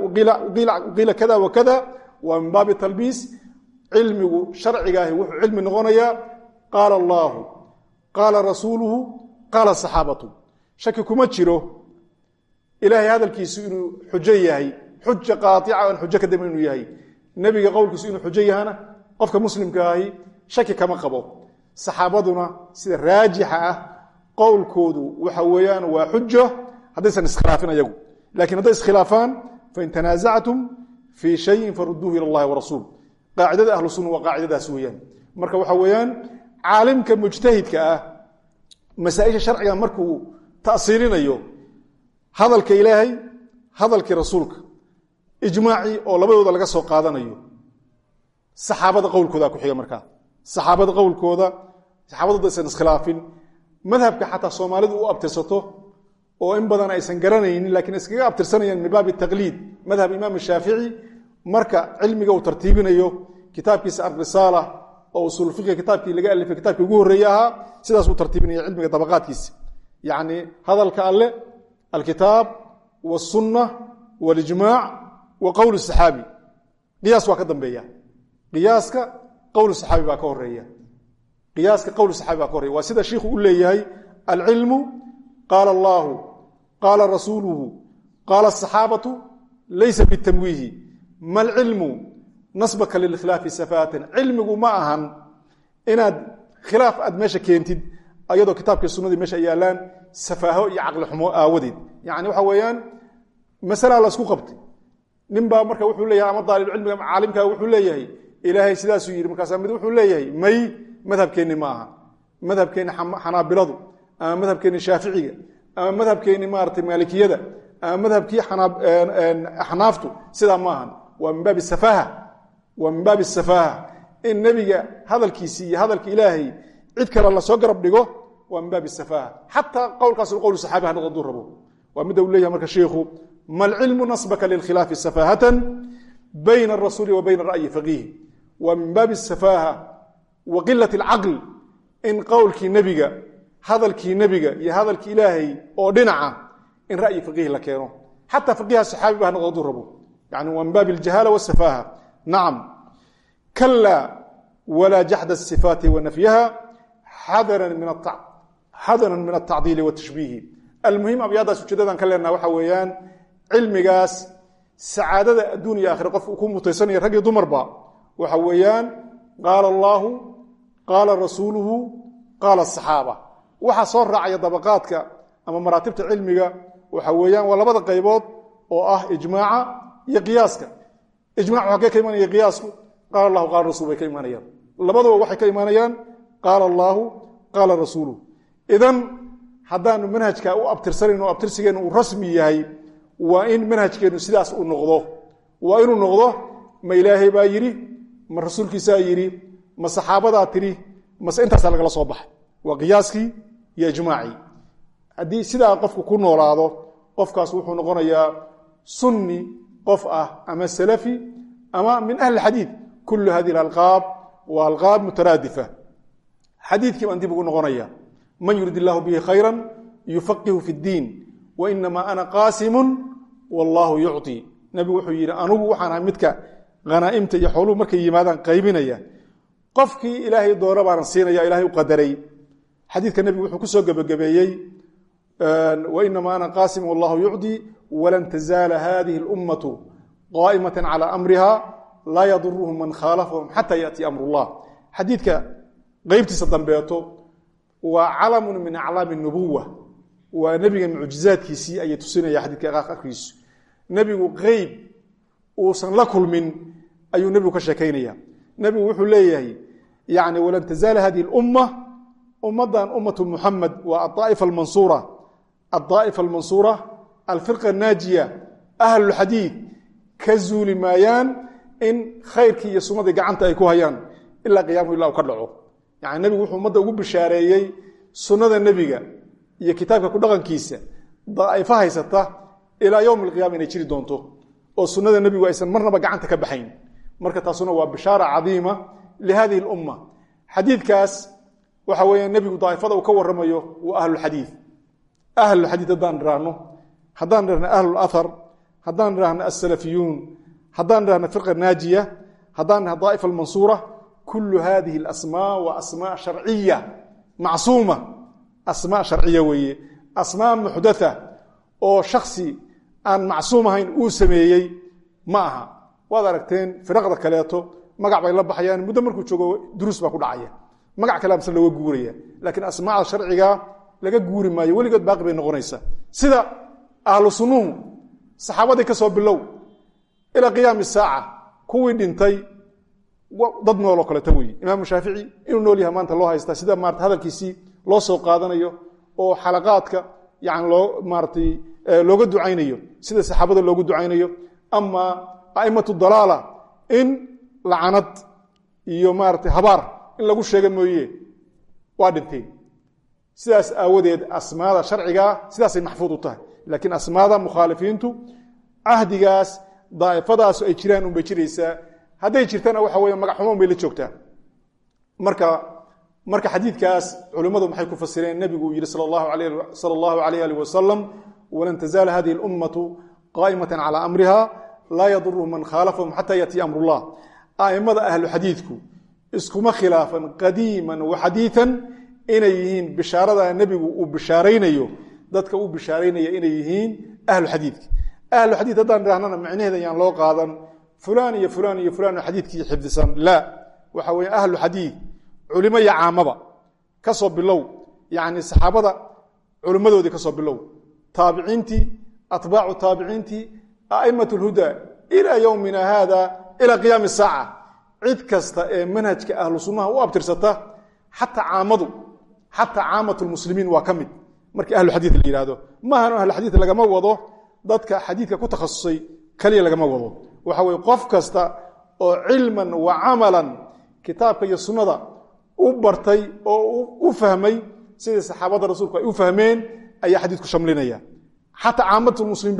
waqiila kada wa kada waa min baabi talbiis cilmigu sharcigaahi wuxuu cilmi noqonayaa qaala allaahu qaala rasuuluhu qaala saxaabatu shaki kuma jiro ilaahay hadalkiisu inuu xujo yahay xuja qaatica aan xujo ka dambe inuu yahay nebiga qowlkiisu inuu xujo yahana qofka muslimka ahi shaki kama qabo saxaabaduna sida raajixa ah qowlkoodu waxa weeyaan waa xujo haddaysan iskhilaafin ayagu laakiin hadday iskhilaafaan fain tanaasactum fii shayin farudduuhu ila allahi warasuul qaacidada ahlu sunna waa qaacidadaas weeyaan marka waxa weeyaan caalimka mujtahidka ah masaa-isha sharciga markuu ta'siilinayo hadalka ilaahay hadalkii rasuulka ijmaacii oo labadooda laga soo qaadanayo saxaabada qowlkooda ku xiga markaa saxaabada qowlkooda saxaabadooda aysan iskhilaafin madhabka xataa soomaalidu u abtirsato oo in badan aysan garanaynin laakiin iskaga abtirsanayaan min baabi taqliid madhab imaam shaafici marka cilmiga uu tartiibinayo kitaabkiisa ar-risaala oo usul fiqh kitaabkii laga alifay kitaabkii ugu horeeyay ahaa sidaas uu tartiibinaya cilmiga dabaqaadkiisa yaani hadalka alle alkitaab was-sunnah wal-ijmaac wa qowl as-saxaabi qiyaas waa ka dambeeya qiyaaska qowl as-saxaabi baa ka horeeya qiyaaska qowl as-saxaabi baa ka horeeya waa sida sheekhu u leeyahay al-ilmu qaala allahu qaala rasuuluhu qaala as-saxaabatu laysa bitamwiihi ma al-ilmu nasbaka lilkhilaafi safaatan cilmigu ma ahan inaad khilaaf aad meesha keentid ayadoo kitaabka sunnadii meesha yaalaan safaaho iyo caqli xumo aawadeed yani waxa weeyaan masala la isku qabtay ninbaa marka wuxuu leeyahay ama daalib cilmiga caalimka wuxuu leeyahay ilaahay sidaasuu yidhi markaas mid wuxuu leeyahay may madhabkeenni ma aha madhabkeenni xanaabiladu ama madhabkeenni shaaficiga ama madhabkeenni maaragtay maalikiyada ama madhabkii axnaaftu sidaa ma ahan waa min baabi safaaha waa min baabi safaaha in nebiga hadalkiisii iyo hadalka ilaahay cid kale la soo garab dhigo waa min baabi safaaha xataa qowlkaas qowl saxaabi ha noqdo rabo waa midda uu leeyahay marka sheekhu ma alcilmu nasbaka lilkhilaafi safaahatan bayna arasuuli wa bayna ra'yi faqiih waa min baabi safaaha wa qilati alcaql in qowlkii nebiga hadalkii nebiga iyo hadalkii ilaahay oo dhinaca in ra'yi faqiih la keeno xataa faqiiha saxaabi ba ha noqdo rabo yani waa min baabi aljahaala wasafaaha nacam kala walaa jaxda asifaati wa nafyaha xadaran min altacdiili watashbiihi almuhim abyaadaas ujeedadan ka leenaha waxa weeyaan cilmigaas sacaadada adduun iyo aakhira qofka ku mutaysanaya rag iyo dumarba waxa weeyaan qaala allaahu qaala rasuuluhu qaala asaxaaba waxaa soo raacaya dabaqaadka ama maraatibta cilmiga waxa weeyaan waa labada qaybood oo ah ijmaaca iyo qiyaaska ijmac waxaa ka imanaya qiyaasku qaala allahu qaala rasuul bay ka imanayaan labaduba waxay ka imanayaan qaala allaahu qaala rasuuluhu idan haddaanu manhajka u abtirsanayno abtirsigeennu uu rasmi yahay waa in manhajkeennu sidaas u noqdo waa inuu noqdo ma ilaahay baa yidhi ma rasuulkiisaa yidhi ma saxaabadaa tidhi mase intaasaa lagala soo baxay waa qiyaaskii iyo ijmaacii haddii sidaa qofku ku noolaado qofkaas wuxuu noqonayaa sunni qof ah ama salafi ama min ahli xadiid kullu hadihi alqaab waa alqaab mutaraadifa xadiidkii baan dib ugu noqonaya man yurid illaahu bihi khayran yufaqihu fi ddiin wainamaa ana qaasimun wallaahu yucطi nebigu wuxuu yidhi anugu waxaan ahay midka khanaa'imta iyo xooluhu markay yimaadaan qaybinaya qofkii ilaahay doona baanan siinaya ilahay u qadaray xadiidka nebigu wuxuu ku soo gebagabeeyey wainamaa ana qaasimun wallahu yucطi walan tazaala hadihi اlummatu qaa'imatan calى amriha laa yaduruhum man khaalafahum xata yaأtii amr اllah xadiidka qeybtiisa dambeeto waa calamun min aclaami nubuwa waa nebiga mucjizaadkiisii ayay tusinaya xadiidka qarkiisu nebigu qeyb uusan la kulmin ayuu nebigu ka sheekaynaya nebigu wuxuu leeyahay yani walan tazaala hadihi اlumma ummaddan ummatu muxamed waa addaa'ifa almansuura alfirqa annaajiya ahlulxadiid ka zuuli maayaan in khayrkii iyo sunnadii gacanta ay ku hayaan ilaa qiyaamuhu ilaa uu ka dhaco. yani nebigu wuxuu ummadda ugu bishaareeyey sunnada nebiga iyo kitaabka ku dhaqankiisa daa'ifo haysata ilaa yowm alqiyaama inay jiri doonto oo sunnada nebigu aysan marnaba gacanta ka baxayn. marka taasuna waa bishaara cadiima lihadihi lumma. xadiidkaas waxa weeye nebigu daa'ifada uu ka warramayo waa ahlulxadiid. ahlulxadiid haddaan idhahno ahlulathar, haddaan idhahno assalafiyuun, haddaan idhahno firqa naajiya, haddaan idhahno daa'ifa almansuura, kullu hadihi alasmaa waa asmaa sharciya macsuuma. asmaa sharciya weeye, asmaa muxdatha oo shaksi aan macsuum ahayn uu sameeyey ma aha. waad aragteen firaqda kaleeto magac bay la baxayaan, muddo markuu joogo duruus baa ku dhacaya, magac kale amse looga guuraya. laakiin asmaacda sharciga laga guuri maayo, weligood baaqi bay noqonaysaa. sida ahlu sunnuhu saxaabadii ka soo bilow ilaa qiyaami saaca kuwii dhintay dad nooloo kaleeto weeye. imaamu shaafici inuu nool yahay maanta loo haystaa, sida maarata hadalkiisii loo soo qaadanayo oo xalaqaadka yani looga ducaynayo, sida saxaabada loogu ducaynayo. ama a'immatu dalaala in lacanad iyo maarata habaar in lagu sheega mooye waa dhinteen. sidaas aawadeed asmaada sharcigaa sidaasay maxfuud u tahay. laakiin asmaada mukhaalifiintu cahdigaas daa'ifadaas ay jiraan unbay jiraysaa. hadday jirtana waxa weeye magaxxumoon bay la joogtaa. marka xadiidkaas culimmadu maxay ku fasireen? nebigu uu yidhi sala allahu alayh alih wasalam, walan tazaala hadihi اlummatu qaa'imatan calaa amriha laa yaduruhu man khaalafahum xataa yatiya amrullah. a'immada ahlu xadiidku iskuma khilaafan qadiiman wa xadiian inay yihiin bishaarada nebigu uu bishaaraynayo, dadka uu bishaaraynaya inay yihiin ahlu xadiidka. ahlu xadiid haddaan idhahnana macnaheeda ayaan loo qaadan fulaan iyo fulaan iyo fulaan oo xadiidkii xifdisan. laa, waxa weeye ahlu xadiid culimo iyo caamaba ka soo bilow, yani saxaabada culimmadoodii ka soo bilow, taabiciintii, atbaacu taabiciintii, a'immat lhuda ilaa yowmina haada ilaa qiyaami saaca. cid kasta ee manhajka ahlu sunnaha u abtirsata, xataa caamatu lmuslimiin waa ka mid markii ahlu xadiid la yidhaahdo. maahan ahlu xadiid lagama wado dadka xadiidka ku takhasusay keliya lagama wado. waxa weye qof kasta oo cilman wa camalan kitaabka iyo sunnada u bartay oo u fahmay sidii saxaabada rasuulku ay u fahmeen ayaa xadiidku shamlinaya. xataa caamatulmuslimiin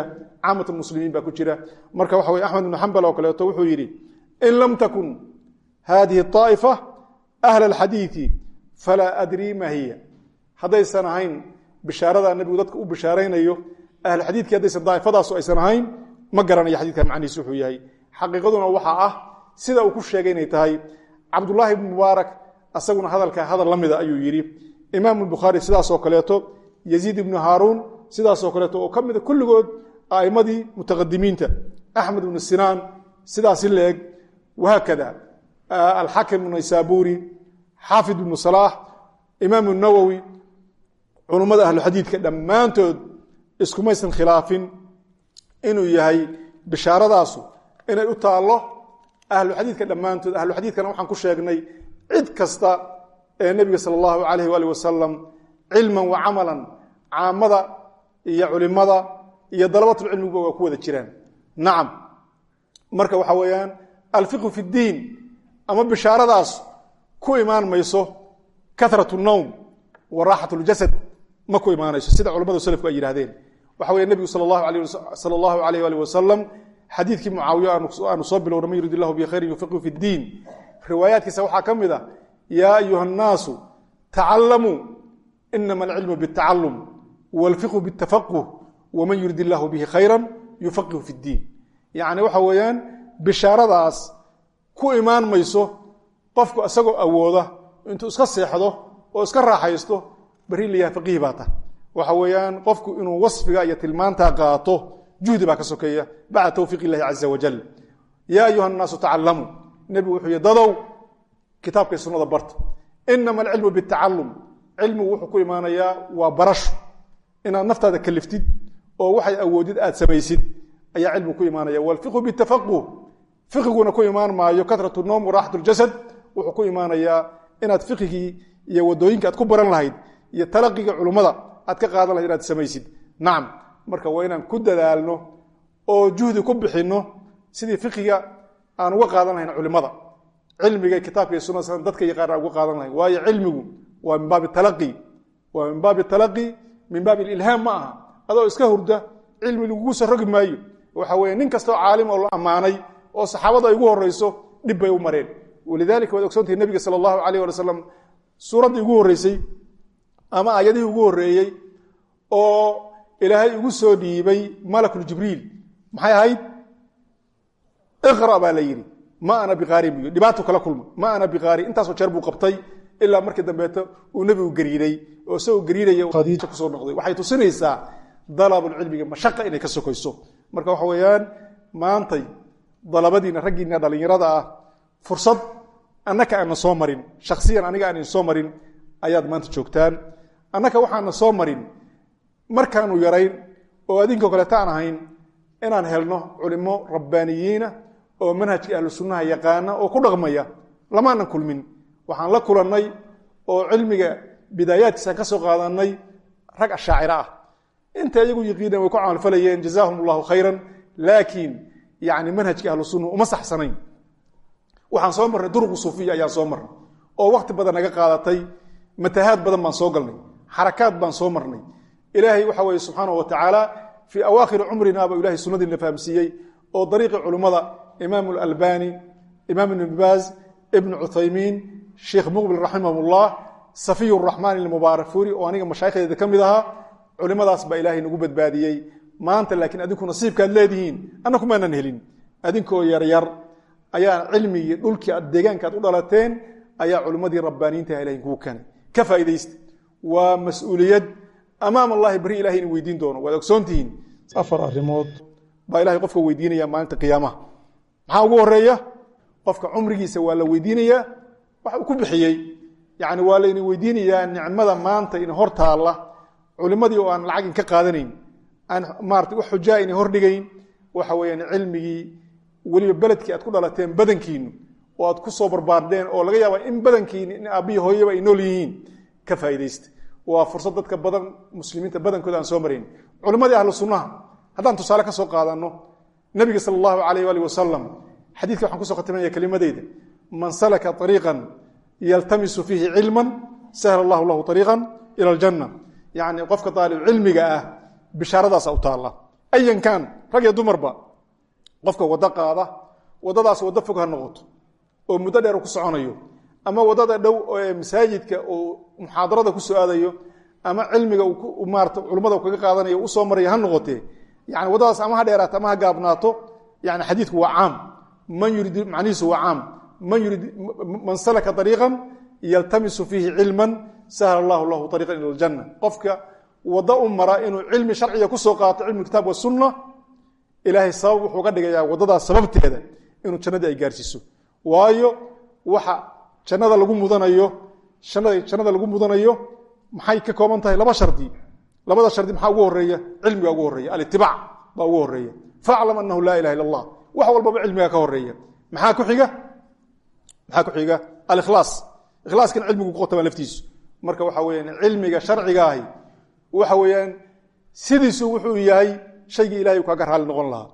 baa ku jira. marka waxa weye axmed ibnu xambal oo kaleeto wuxuu yidhi, in lam takun hadihi طaa'ifa ahla alxadiidi falaa adrii ma hiya. haddaysan ahayn bishaarada nebigu dadka u bishaaraynayo ahlu xadiidkii, haddaysan daa'ifadaasu aysan ahayn, ma garanayo xadiidka macnihiisu wuxuu yahay. xaqiiqaduna waxaa ah sida uu ku sheegay inay tahay. cabdullaahi ibnu mubaarak asaguna hadalkaa hadal la mida ayuu yidhi. imaamu bukhaari sidaasoo kaleeto, yaziid ibnu haaruun sidaasoo kaleeto oo ka mida kulligood a'immadii mutaqadimiinta. axmed ibnu sinaan sidaasi leeg, wahaakada alxakim ibnu naysaabuuri, xaafid ibnu salaax, imaamu nawowi, culummada ahlu xadiidka dhammaantood iskumaysan khilaafin inuu yahay bishaaradaasu inay u taallo ahlu xadiidka dhammaantood. ahlu xadiidkana waxaan ku sheegnay cid kasta ee nebiga sala allahu calayh waali wasalam cilman wa camalan, caamada iyo culimada iyo dalabatulcilmiguba waa ku wada jiraan. nacam, marka waxa weeyaan alfiqhu fi ddiin ama bishaaradaas ku imaan mayso karatu nowm wa raaxat ljasad, ma ku imaanayso sida culamada salafku ay yidhahdeen. waxa weye nebigu sala allahu alayh ali wasalam xadiidkii mucaawiya aanu soo bilowna man yurid illahu bi khayrin yufiqhu fi ddiin, riwaayaadkiisa waxaa ka mid a yaa ayuha annaasu tacallamuu inama alcilmu biاtacalum wاlfiqhu biاtafaquh waman yurid illahu bihi khayra yufaqihu fi ddiin. yacni waxa weeyaan bishaaradaas ku imaan mayso qofku isagoo awooda intuu iska seexdo oo iska raaxaysto berri layaha faqiih baa tah. waxa weeyaan qofku inuu wasfiga iyo tilmaantaa qaato juhdi baa ka sokeeya bacda tawfiiq illahi caza wajal. yaa ayuha annaasu tacallamuu, nebigu wuxuu yihi dadow kitaabkay sunnada barta. inama alcilmu biاtacalum, cilmigu wuxuu ku imaanayaa waa barasho, inaad naftaada kaliftid oo waxay awoodid aad samaysid ayaa cilmigu ku imaanaya. wاlfiqhu biاtafaquh, fiqiguna ku imaan maayo katratu noom waraaxat ljasad, wuxuu ku imaanayaa inaad fiqigii iyo wadooyinka aad ku baran lahayd iyo talaqiga culummada aad ka qaadan lahayd inaad samaysid. nacam, marka waa inaan ku dadaalno oo juhdi ku bixinno sidii fiqiga aan uga qaadan lahayn culimada cilmiga kitaabka iyo sunnada dadka yaqaan uga qaadan lahayn waayo cilmigu waa min baabi talaqi waa min baabi talaqi min baabi ilhaam ma aha adoo iska hurda cilmi lagu soo rogi maayo waxa weeye nin kasto caalim oo la amaanay oo saxaabada ay ugu horeyso dib bay u mareen walidaalika wada ogsoontii nabiga sallallahu alayhi wa sallam suuradii ugu horeysay ama aayadii ugu horeeyay oo ilaahay ugu soo dhiibay malakul jibriil maxay ahayd iqra baa la yiri ma ana biqaari biyo dhibaato kala kulma ma ana biqaari intaas oo jeer buu qabtay ilaa markii dambeeto uu nabigu gariiray oo soo gariiraya qadiijo ku soo noqday waxay tusinaysaa dalabul cilmiga mashaqqa inay ka sokoyso marka waxa weeyaan maantay dalabadiina raggiina dhalinyarada ah fursad annaka aan soo marin shakhsiyan aniga aan soo marin ayaad maanta joogtaan annaka waxaan soo marin markaanu yarayn oo adinka kale taan ahayn inaan helno culimo rabbaaniyiina oo manhajka ahlu sunnaha yaqaana oo ku dhaqmaya lamaanan kulmin waxaan la kulannay oo cilmiga bidaayaadkiisa ka soo qaadanay rag ashaacira ah inta iyagu yaqiinay way ku camal falayeen jazaahumullahu khayran laakiin yani manhajka ahlu sunnaha uma saxsanayn waxaan soo marnay duruq suufiya ayaan soo marnay oo waqti badan naga qaadatay matahaad badan baan soo galnay xarakaad baan soo marnay ilaahay waxa weeye subxaanahu wa tacaala fii awaakhiri cumrina baa ilaahay sunnadii na fahamsiiyey oo dariiqii culummada imaam alalbani imaam ibn baaz ibn cuthaymiin sheekh muqbil raximahullah safiy raxmaan almubaarakfuri oo aniga mashaayikhdeeda ka mid ahaa culimadaas baa ilaahay nagu badbaadiyey maanta laakiin adinku nasiibkaad leedihiin annaku maanan helin adinkoo yaryar ayaa cilmigii dhulkii aad deegaanka aad u dhalateen ayaa culimmadii rabbaaniyiinta ilahay kugu keenay ka faa'iidaysta waa mas-uuliyad amaam allahi bari ilahay in weydiin doono waad ogsoontihiin 4 arrimood baa ilahay qofka weydiinaya maalinta qiyaamaha maxaa ugu horeeya qofka cumrigiisa waa la weydiinayaa wax uu ku bixiyey yani waa la weydiinayaa nicmada maanta in hor taala culimadii oo aan lacag ka qaadanayn aan maartay wax xujaa in hor dhigayn waxa weeyaan cilmigii waliba beledkii aad ku dhalateen badankiinu oo aad ku soo barbaardeen oo laga yaabo in badankiina in aabiyo hooyaba ay nool yihiin ka faa'iideysta waa fursad dadka badan muslimiinta badankooda aan soo marayn culimadii ahlu sunnaha haddaan tusaale ka soo qaadano nabiga sallallahu alayhi wa sallam xadiidka waxaan ku soo khatimanaya kalimadeeda man salaka tariiqan yaltamisu fihi cilman sahla allahu lahu tariiqan ila aljanna yani qofka taalib cilmiga ah bishaaradaas u taala ayan kan rag iyo dumarba qofka wada qaada wadadaas wada fog ha noqoto oo muddo dheer ku soconayo ama wadada dhow oo masaajidka oo muxaadarada ku soo aadayo ama cilmiga uu maarto culimada kaga qaadanayo u soo maray ha noqotee yani wadadaas ama ha dheeraato ama ha gaabnaato yani xadiidku waa caam man yurid macnihiisu waa caam man salaka tariiqan yaltamisu fiihi cilman sahla allahu lahu tariiqan ila aljanna qofka wada u mara inuu cilmi sharciga ku soo qaato cilmi kitaab wa sunna ilaahay sabab wuxuu ka dhigayaa wadadaas sababteeda inuu jannada ay gaarsiiso waayo waxa jannada lagu mudanayo maxay ka kooban tahay laba shardi labada shardi maxaa ugu horeeya cilmiga ugu horeeya alitibaac baa ugu horeeya fa'lam annahu la ilaha illa allah wax walba cilmiga ka horeeya maxaa ku xiga al-ikhlas ikhlaaskan cilmigu ku qotama laftiisu marka waxa weeyaan cilmiga sharciga ahi waxa weeyaan sidiisu wuxuu yahay shayga ilaahay ka gaar hal noqon lahaa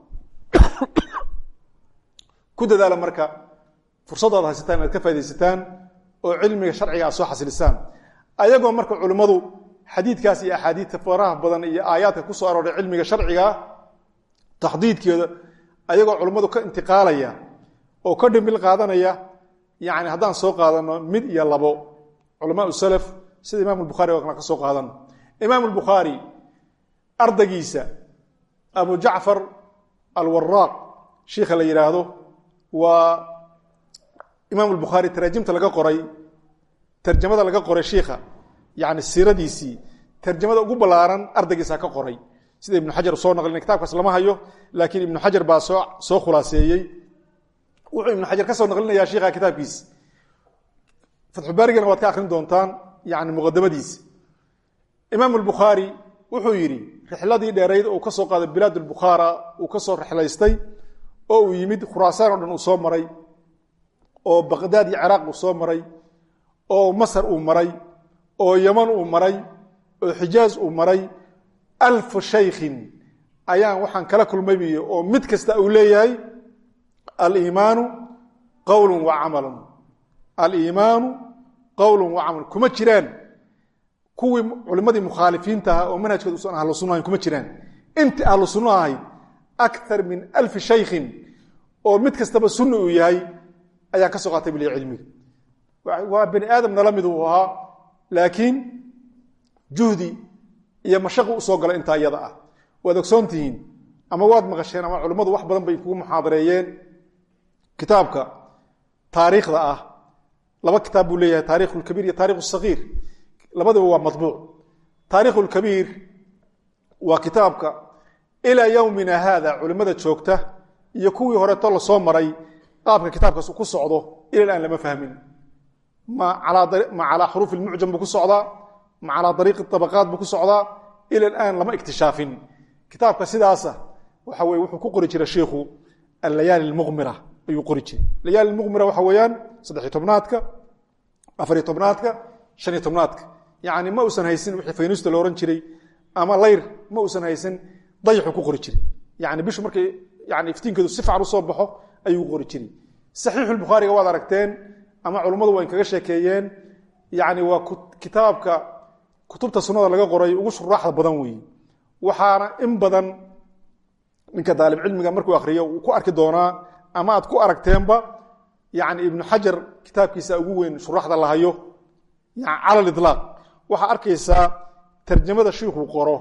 ku dadaala marka fursadaad haysataan inaad ka faa'iideysataan oo cilmiga sharciga soo xasilisaan ayagoo marka culimadu xadiidkaas iyo axaadiidta faraha badan iyo aayaadka ku soo arooray cilmiga sharciga taxdiidkeeda ayagoo culimadu ka intiqaalaya oo ka dhimbil qaadanaya yani haddaan soo qaadano mid iyo labo culamaa salaf sida imaam al-bukhari oo ka soo qaadano imaam al-bukhari ardaygiisa abu jacfar al-warraq sheekha la yiraahdo waa imaam al-bukhari tarjumta laga qoray tarjumada laga qoray sheekha yani siiradiisii tarjumada ugu balaaran ardaygiisa ka qoray sida ibn hajar soo naqlin kitaabkaas lama hayo laakiin ibn hajar baa soo khulaaseeyay wuxuu ibn hajar ka soo naqlinayaa sheekha kitaabkiisa fathul baarigana waad ka akhrin doontaan yani muqaddamadiisa imaam al-bukhari wuxuu yiri rixladii dheereyd oo ka soo qaaday bilaad al-bukhara uu ka soo rixlaystay oo uu yimid khuraasaan oo dhan uu soo maray oo baqdaad iyo ciraaq uu soo maray oo masar uu maray oo yaman uu maray oo xijaaz uu maray 1000 shaykhin ayaan waxaan kala kulmay oo mid kasta uu leeyahay aliimaanu qowlu wa camalun aliimaanu qowlu wa camal kuma jiraan kuwii culimadii mukhaalifiinta ah oo manhajkooda usan ahlu sunna ahayn kuma jiraan inta ahlu sunna ahayd akthar min 1000 shaykhin oo mid kastaba sunna uu yahay ayaa ka soo qaatay bil cilmiga waa bani aadam nala mid uu ahaa laakiin juhdi iyo mashaqo u soo galay inta iyada ah waad ogsoontihiin ama waad maqasheen ama culimadu wax badan bay kugu muxaadareeyeen kitaabka taariikhda ah laba kitaab buu leeyahay taariikhul kabiir iyo taariikhus sagiir labadaba waa matbuuc taariikhul kabiir waa kitaabka ila yawmina hada culimada joogta iyo kuwii hore to la soo maray qaabka kitaabkaas ku socdo ilaa aan lama fahmin ma ala huruf al-mu'jam ku socdaa ma ala tariiq at-tabaqat ku socdaa ilaa aan lama iktishaafin kitaabka sidaas waxa weey wuxuu ku qori jiray sheekhu al-layali al-mughmira ayuu qori jiray layali al-mughmira waxa weeyaan 13-tobnaadka 14-tobnaadka 15-tobnaadka yaani ma uusan haysan wixii faynuusta loo oran jiray ama layr ma uusan haysan dayaxu ku qori jiray yaani bishu markay yaani iftiinkeedu si fiican u soo baxo ayuu qori jiray sahih al-bukhari waad aragteen ama culimadu way kaga sheekeeyeen yaani waa kitaabka kutubta sunnada laga qoray ugu shuraaxda badan weey waxaana in badan ninka daalib cilmiga markuu akhriyo uu ku arki doonaa ama aad ku aragteenba yaani ibn hajar kitaabkiisa ugu weyn shuraaxda la hayo yaani ala al-idlaq waxa arkaysa tarjumada sheekhu qoro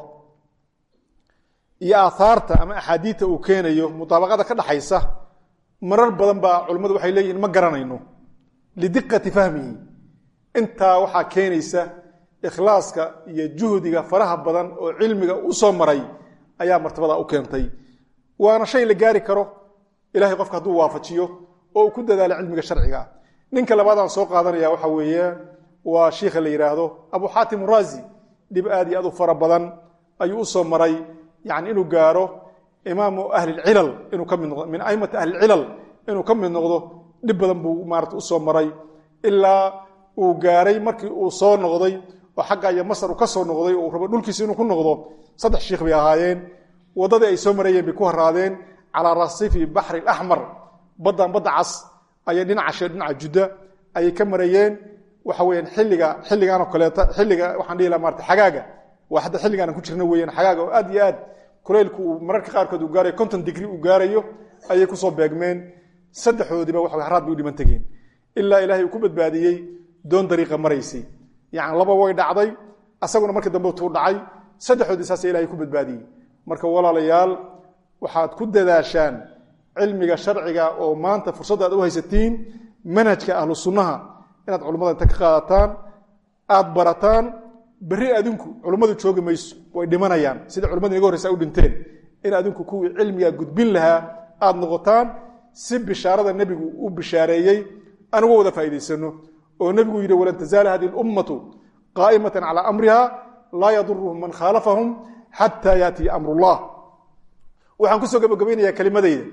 iyo aasaarta ama ahadiita uu keenayo mutabaqada ka dhaxaysa marar badan ba culimadu waxay leeyihiin ma garanayno lidiqati fahmihi inta waxa keenaysa ikhlaaska iyo juhdiga faraha badan oo cilmiga u soo maray ayaa martabada u keentay waana shay la gaari karo ilaahay qofka haduu waafajiyo oo ku dadaalo cilmiga sharciga ninka labaadaan soo qaadanaya waxa weeye waa sheekh la yiraahdo Abu Hatim Razi dib aadi adu fara badan ayuu u soo maray yaani inuu gaaro imaamu ahli al-ilal inuu ka mid noqdo min aimati ahli al-ilal inuu ka mid noqdo dib badan buu maarta u soo maray ilaa uu gaaray markii uu soo noqday oo xagga ay Masar ka soo noqday oo rabo dhulkiisa inuu ku noqdo saddex sheekh bay ahaayeen wadada ay soo marayeen bi ku haraadeen ala rasifi bahr al-ahmar badda cas ay dhinaca Judda ay ka marayeen waxa weeyaan xilligan oo kaleeta xilliga waxaan dhihi lahaa maarta xagaaga waa hadda xilligan ku jirna weeyaan xagaaga oo aad iyo aad kuleelku mararka qaar kood uu gaaray 50 degree uu gaarayo ayay ku soo beegmeen saddexdoodiba waxa haraad bay u dhiman tageen ilaa ilaahay ku badbaadiyay doon dariiqa maraysay yaani laba way dhacday asaguna markii dambe uu dhacay saddexdoodii saas ilaahay ku badbaadiyay marka walaalayaal waxaad ku dadaashaan cilmiga sharciga oo maanta fursad aad u haysatiin manhajka ahlu sunnaha inaad culimada inta ka qaadataan aad barataan bari adinku culimadu joogi mayso way dhimanayaan sida culimadu inaga horeysa u dhinteen in adinku kuwii cilmiga gudbin lahaa aad noqotaan si bishaarada nabigu u bishaareeyay anagu wada faa'iideysano oo nabigu yiri wala tazaal hadhihi al-ummatu qa'imatan ala amriha la yadurruhum man khalafahum hatta yati amrullah waxaan ku soo gabagabaynayaa kalimadayda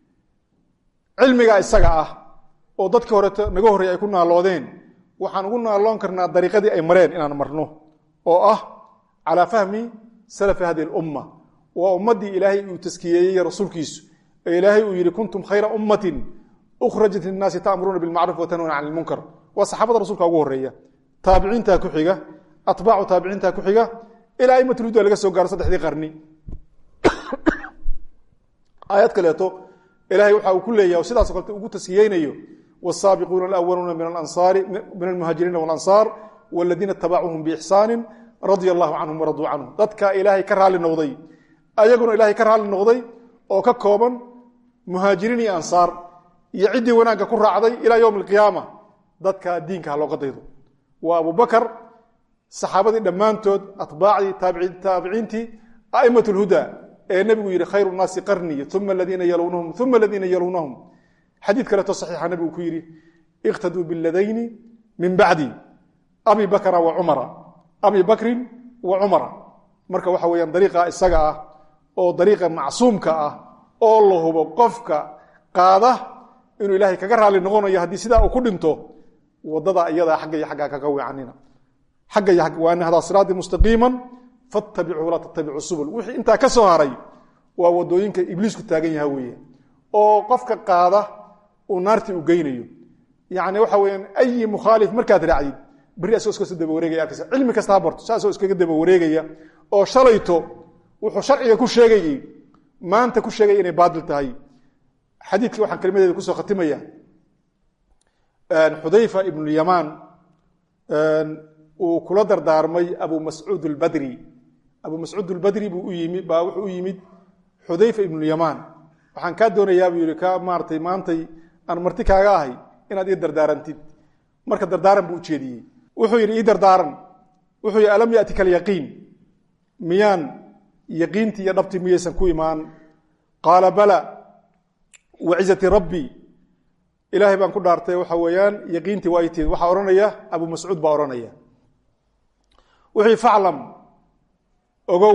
cilmiga isaga ah oo dadkii hore naga horeeyay ay ku naaloodeen waxaan ugu naaloon karnaa dariiqadii ay mareen inaan marno oo ah ala fahmi salaf hadhihi al-umma wa ummati ilaahi uu taskiyay rasuulkiisu ilaahi uu yiri kuntum khayra ummatin ukhrajat lin-nas ta'muruna bil ma'ruf wa tanhuna 'anil munkar wa saxaabada rasuulka ugu horeeya taabiciinta ku xiga atba'u taabiciinta ku xiga ila ay matruudu laga soo gaaro saddexdii qarni ayad kaleeto ilaahi waxa uu ku leeyahay sidaas oo kale ugu tasiyaynayo was-saabiquuna al-awwaluna min al-ansari min al-muhajirin wal-ansar walladina tabauhum bi ihsan radiyallahu anhum wa radu anhu dadka ilaahi ka raali noqday ayaguna ilaahi ka raali noqday oo ka kooban muhajirin iyo ansar iyo cidii wanaaga ku raacday ilaa yawm al-qiyaamah dadka diinka loo qadaydo wa Abu Bakar saxaabadii dhamaantood atbaacii taabiciintii a'immatul huda ee nabigu yiri khayru naasi qarni thumma alladhina yalunhum hadith kale to saxiixa nabigu ku yiri iqtadu bil ladayni min ba'di Abi Bakr wa Umar marka waxa weeyaan dariiqa isaga ah oo dariiqa macsuumka ah oo la hubo qofka qaada inuu ilaahay kaga raali noqonayo hadii sida uu ku dhinto wadada iyada xagga kaga weecanina xagga waana hada siraadi mustaqiman fattabi'u la tattabi'u subul wixii inta ka soo haray waa wadooyinka ibliisku taagan yahay weeye oo qofka qaada uu naartii u geynayo yani waxa weeyaan ayi mukhaalif markaad raacdid beri asoo iska daba wareegaya arkaysa cilmi kasta ha barto saasoo iskaga daba wareegaya oo shalayto wuxuu sharciga ku sheegayay maanta ku sheegay inay baadil tahay xadiidkii waxaan kelimadeeda kusoo khatimaya xudayfa ibnu lyamaan uu kula dardaarmay abu mascuud albadri abu mascuud albadri buu u yimid baa wuxuu u yimid xudayfa ibnu lyamaan waxaan kaa doonayaa buu yidhi ka maaratay maantay aan marti kaaga ahay inaad ii dardaarantid marka dardaaran buu ujeediyey wuxuu yidhi ii dardaaran wuxuu yidhi alam yatika alyaqiin miyaan yaqiintii iyo dhabtii miyaysan ku imaan qaala bala wacizati rabbi ilaahay baan ku dhaartay waxa weeyaan yaqiintii waa itiid waxaa odhanaya abu mascuud baa odhanaya wuxuu yidhi faclam ogow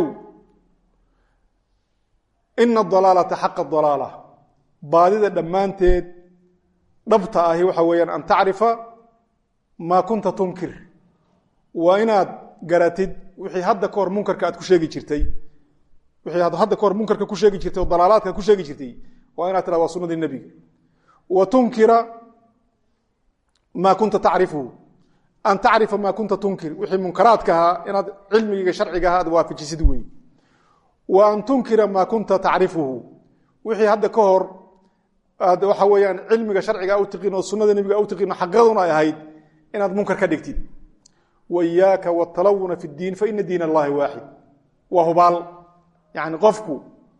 ina adalaalata xaqa dalaala baadida dhammaanteed dhabta ahi waxa weeyaan an tacrifa maa kunta tunkir waa inaad garatid wixii hadda ka hor munkarka aad ku sheegi jirtay wixii hadda ka hor munkarka ku sheegi jirtay oo dalaalaadka ku sheegi jirtay waa inaad tidhahdo waa sunnadii nebiga wa tunkira maa kunta tacrifuhu an tacrifa maa kunta tunkir wixii munkaraadka ahaa inaad cilmigiga sharciga ahaa aad waafajisid wey wa an tunkira maa kunta tacrifuhu wixii hadda ka hor aad waxa weeyaan cilmiga sharciga u tiqiin oo sunnada nebiga u tiqiin xaqaduna ay ahayd inaad munkar ka dhigtid wa iyaaka watalawuna fi ddiin fa ina diin allahi waaxid waa hubaal yani qofku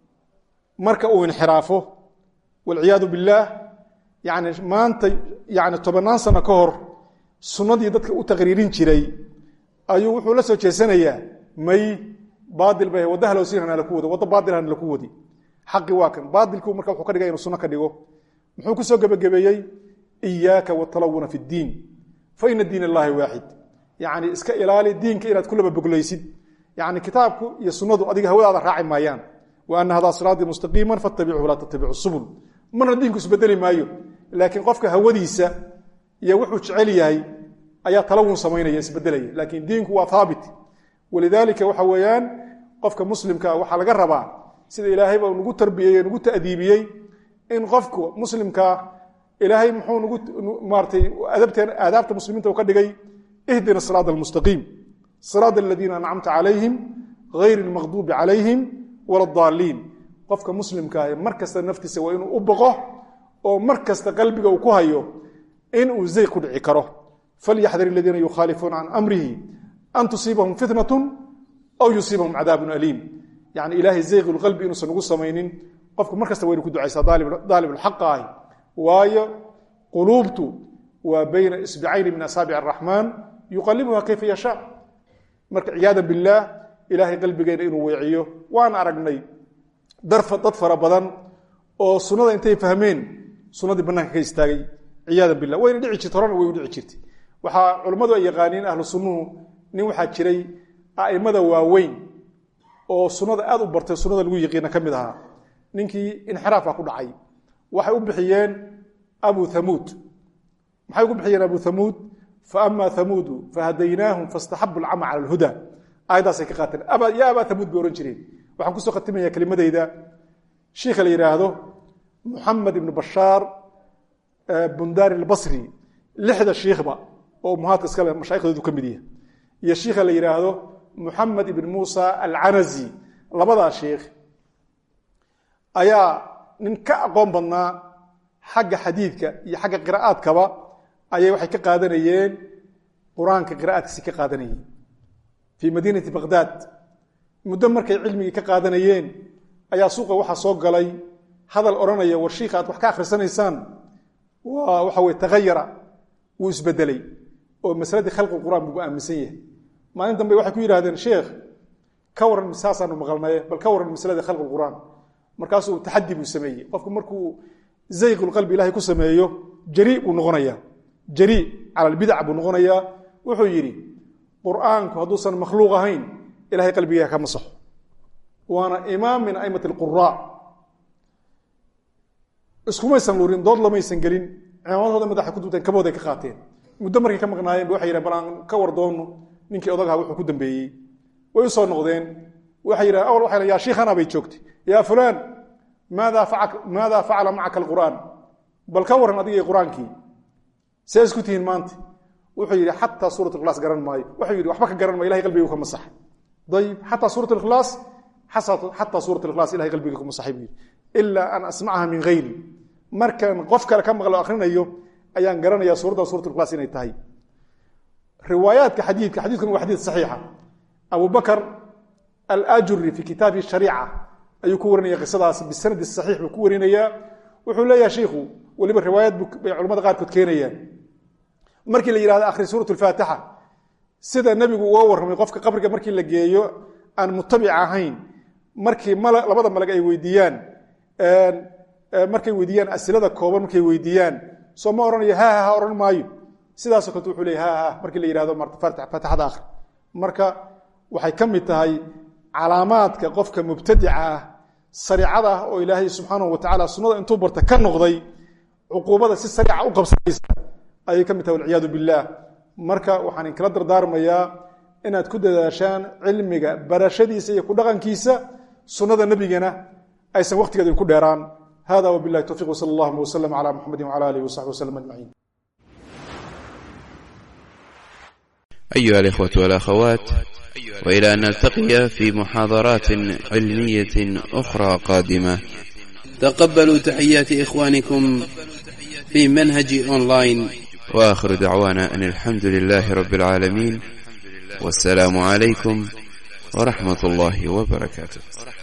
marka uu inxiraafo walciyaadu billaah yani maanta yani 10 sano ka hor sunnadii dadka u taqriirin jiray ayuu wuxuu la soo jeesanayaa may baadil bay wadda halowsiinana la ku wado wadda baadilana la ku wadi xaqi waa kan baadilku marka wuxuu ka dhigay inuu sunno ka dhigo muxuu ku soo gabagabeeyey iyaaka watalawuna fi ddiin fa ina diin allahi waaxid yani iska ilaali diinka inaad ku laba boglaysid yani kitaabku iyo sunnadu adiga hawadaada raaci maayaan wa ana hadaa siraatii mustaqiiman fattabicuhu laa tattabicu subul marna diinku isbedeli maayo laakiin qofka hawadiisa iyo wuxuu jecel yahay ayaa talawun samaynaya isbedelaya laakiin diinku waa haabit walidaalika waxa weeyaan qofka muslimka waxaa laga rabaa sida ilaahay baa nagu tarbiyey nagu taadiibiyey in qofku muslimka ilaahay muxuu nagu maartay aadaabta muslimiinta uu ka dhigay ihdina siraada almustaqiim siraada aladiina an'amta calayhim ghayri almaghduubi calayhim wala addaaliin qofka muslimka ah mar kasta naftiisa waa inuu u boqo oo mar kasta qalbiga uu ku hayo in uu zayq ku dhici karo falyaxdar aladiina yukhaalifuuna can amrihi an tusiibahum fitnatun aw yusiibahum cadaabun aliim yani ilaahay zayq lqalbi inuusan ugu samaynin qofku mar kasta waa inuu ku ducaysaa daalib alxaqa ahi waayo quluubtu waa bayna isbicayni min asaabic araxmaan yuqalibuha kayfa yashaa marka ciyaada billaah ilaahay qalbigeena inuu weeciyo waan aragnay dad fara badan oo sunnada intay fahmeen sunnadii bannaanka ka istaagay ciyaada billah wayna dhici jirta horena way u dhici jirtay waxaa culammadu ay yaqaaniin ahlu sunnuhu nin waxaa jiray a'immada waaweyn oo sunnada aad u bartay sunnada lagu yaqiina ka mid ahaa ninkii inxiraaf baa ku dhacay waxay u bixiyeen abu thamuud maxay ugu bixiyeen abu thamuud fa ama thamuudu fahadaynaahum fastaxabu alcama cala alhuda aayaddaasay ka qaateen yaa abaa thamuud bay ohan jireen waxaan kusoo khatimayaa kelimadayda shiikha la yidhaahdo muxamed ibnu bashaar bundaari albasri 6 shiikhba oo muhaadka iskale mashaayikhdoodu ka mid yahay iyo shiikha la yidhaahdo muxamed ibn muusa alcanazi labadaa shiikh ayaa nin ka aqoon badnaa xagga xadiidka iyo xagga qiraa'aadkaba ayay waxay ka qaadanayeen qur-aanka qiraa'aadkiisi ka qaadanayeen fii madiinati baqdaad muddo markay cilmigii ka qaadanayeen ayaa suuqa waxaa soo galay hadal odhanaya war shiikha aad wax ka akhrisanaysaan waa waxa weye takhayara wuu isbedelay oo masaladii khalqi qur'aan buu aaminsan yahay maalin dambe waxay ku yidhahdeen sheekh ka waran misaasaanu maqalnaye bal ka waran masaladii khalqi qur'aan markaasuu taxadi buu sameeyey qofku markuu zayqulqalbi ilahay ku sameeyo jarii buu noqonayaa jarii cala albidac buu noqonayaa wuxuu yidhi qur'aanku hadduusan makhluuq ahayn ilahay qalbigiiga ka masaxo waana imaam min aimati alquraa iskumaysan luurin dood lamaysan gelin cimamadooda madaxa ku duubteen kabooday ka qaateen muddo markay ka maqnaayeen ba waxay yidhahen bal aan ka war doono ninkii odagaha wuxuu ku dambeeyey way u soo noqdeen waxay yidhahen awal waxay yaa shiikhana bay joogtay yaa fulaan maada facala macaka alqur'aan bal ka waran adiga quraanki saas ku tiin maanta wuxuu yiri hatta suuratul ikhlas garan maayo wuxuu yiri waxba ka garan maayo ilaahay qalbiga ka masax dayib hatta suuratul ikhlas hatta suuratul ikhlas ilaahay qalbiga ka masax illa an asma'aha min ghayri markan qof kale ka maqlo akhrinayo ayaan garanaya suuratul ikhlas inay tahay riwaayaadka xadiidkan waa xadiid saxiixa Abu Bakr al-Ajurri fi kitab ash-shari'a ayuu ku warinaya qisadaas bisanad sahih ku warinaya wuxuu leeyahay sheekhu waliba riwaayad bay culimada qaar kood keenayaan markii la yiraahdo akhri suuratul faatiha sida nabigu uu warramay qofka qabriga markii la geeyo aan mutabic ahayn markii labada malag ay weydiiyaan markay weydiiyaan asilada kooban markay weydiiyaan soo ma oranayo ha oran maayo sidaas oo kale wuxuu leeyahay ha markii la yiraahdo faatixada akhri marka waxay kamid tahay calaamaadka qofka mubtadica ah sariicada oo ilaahay subhanahu wa ta'ala sunnada intuu barta ka noqday uquubada si sariica u qabsanaysa ay kamid tahay wal billah marka waxaan in kala dardaarmayaa inaad ku dadaashaan cilmiga barashadiisa iyo ku dhaqankiisa sunnada nabigana aysan waqtigeeda ku dheeraan hada wa billahi tawfiq sallallahu wa sallam ala muhammadin wa ala alihi wa sahbihi sallam ajma'in أيها الإخوة والأخوات وإلى أن نلتقي في محاضرات علمية أخرى قادمة تقبلوا تحيات إخوانكم في منهج أونلاين وآخر دعوانا أن الحمد لله رب العالمين والسلام عليكم ورحمة الله وبركاته.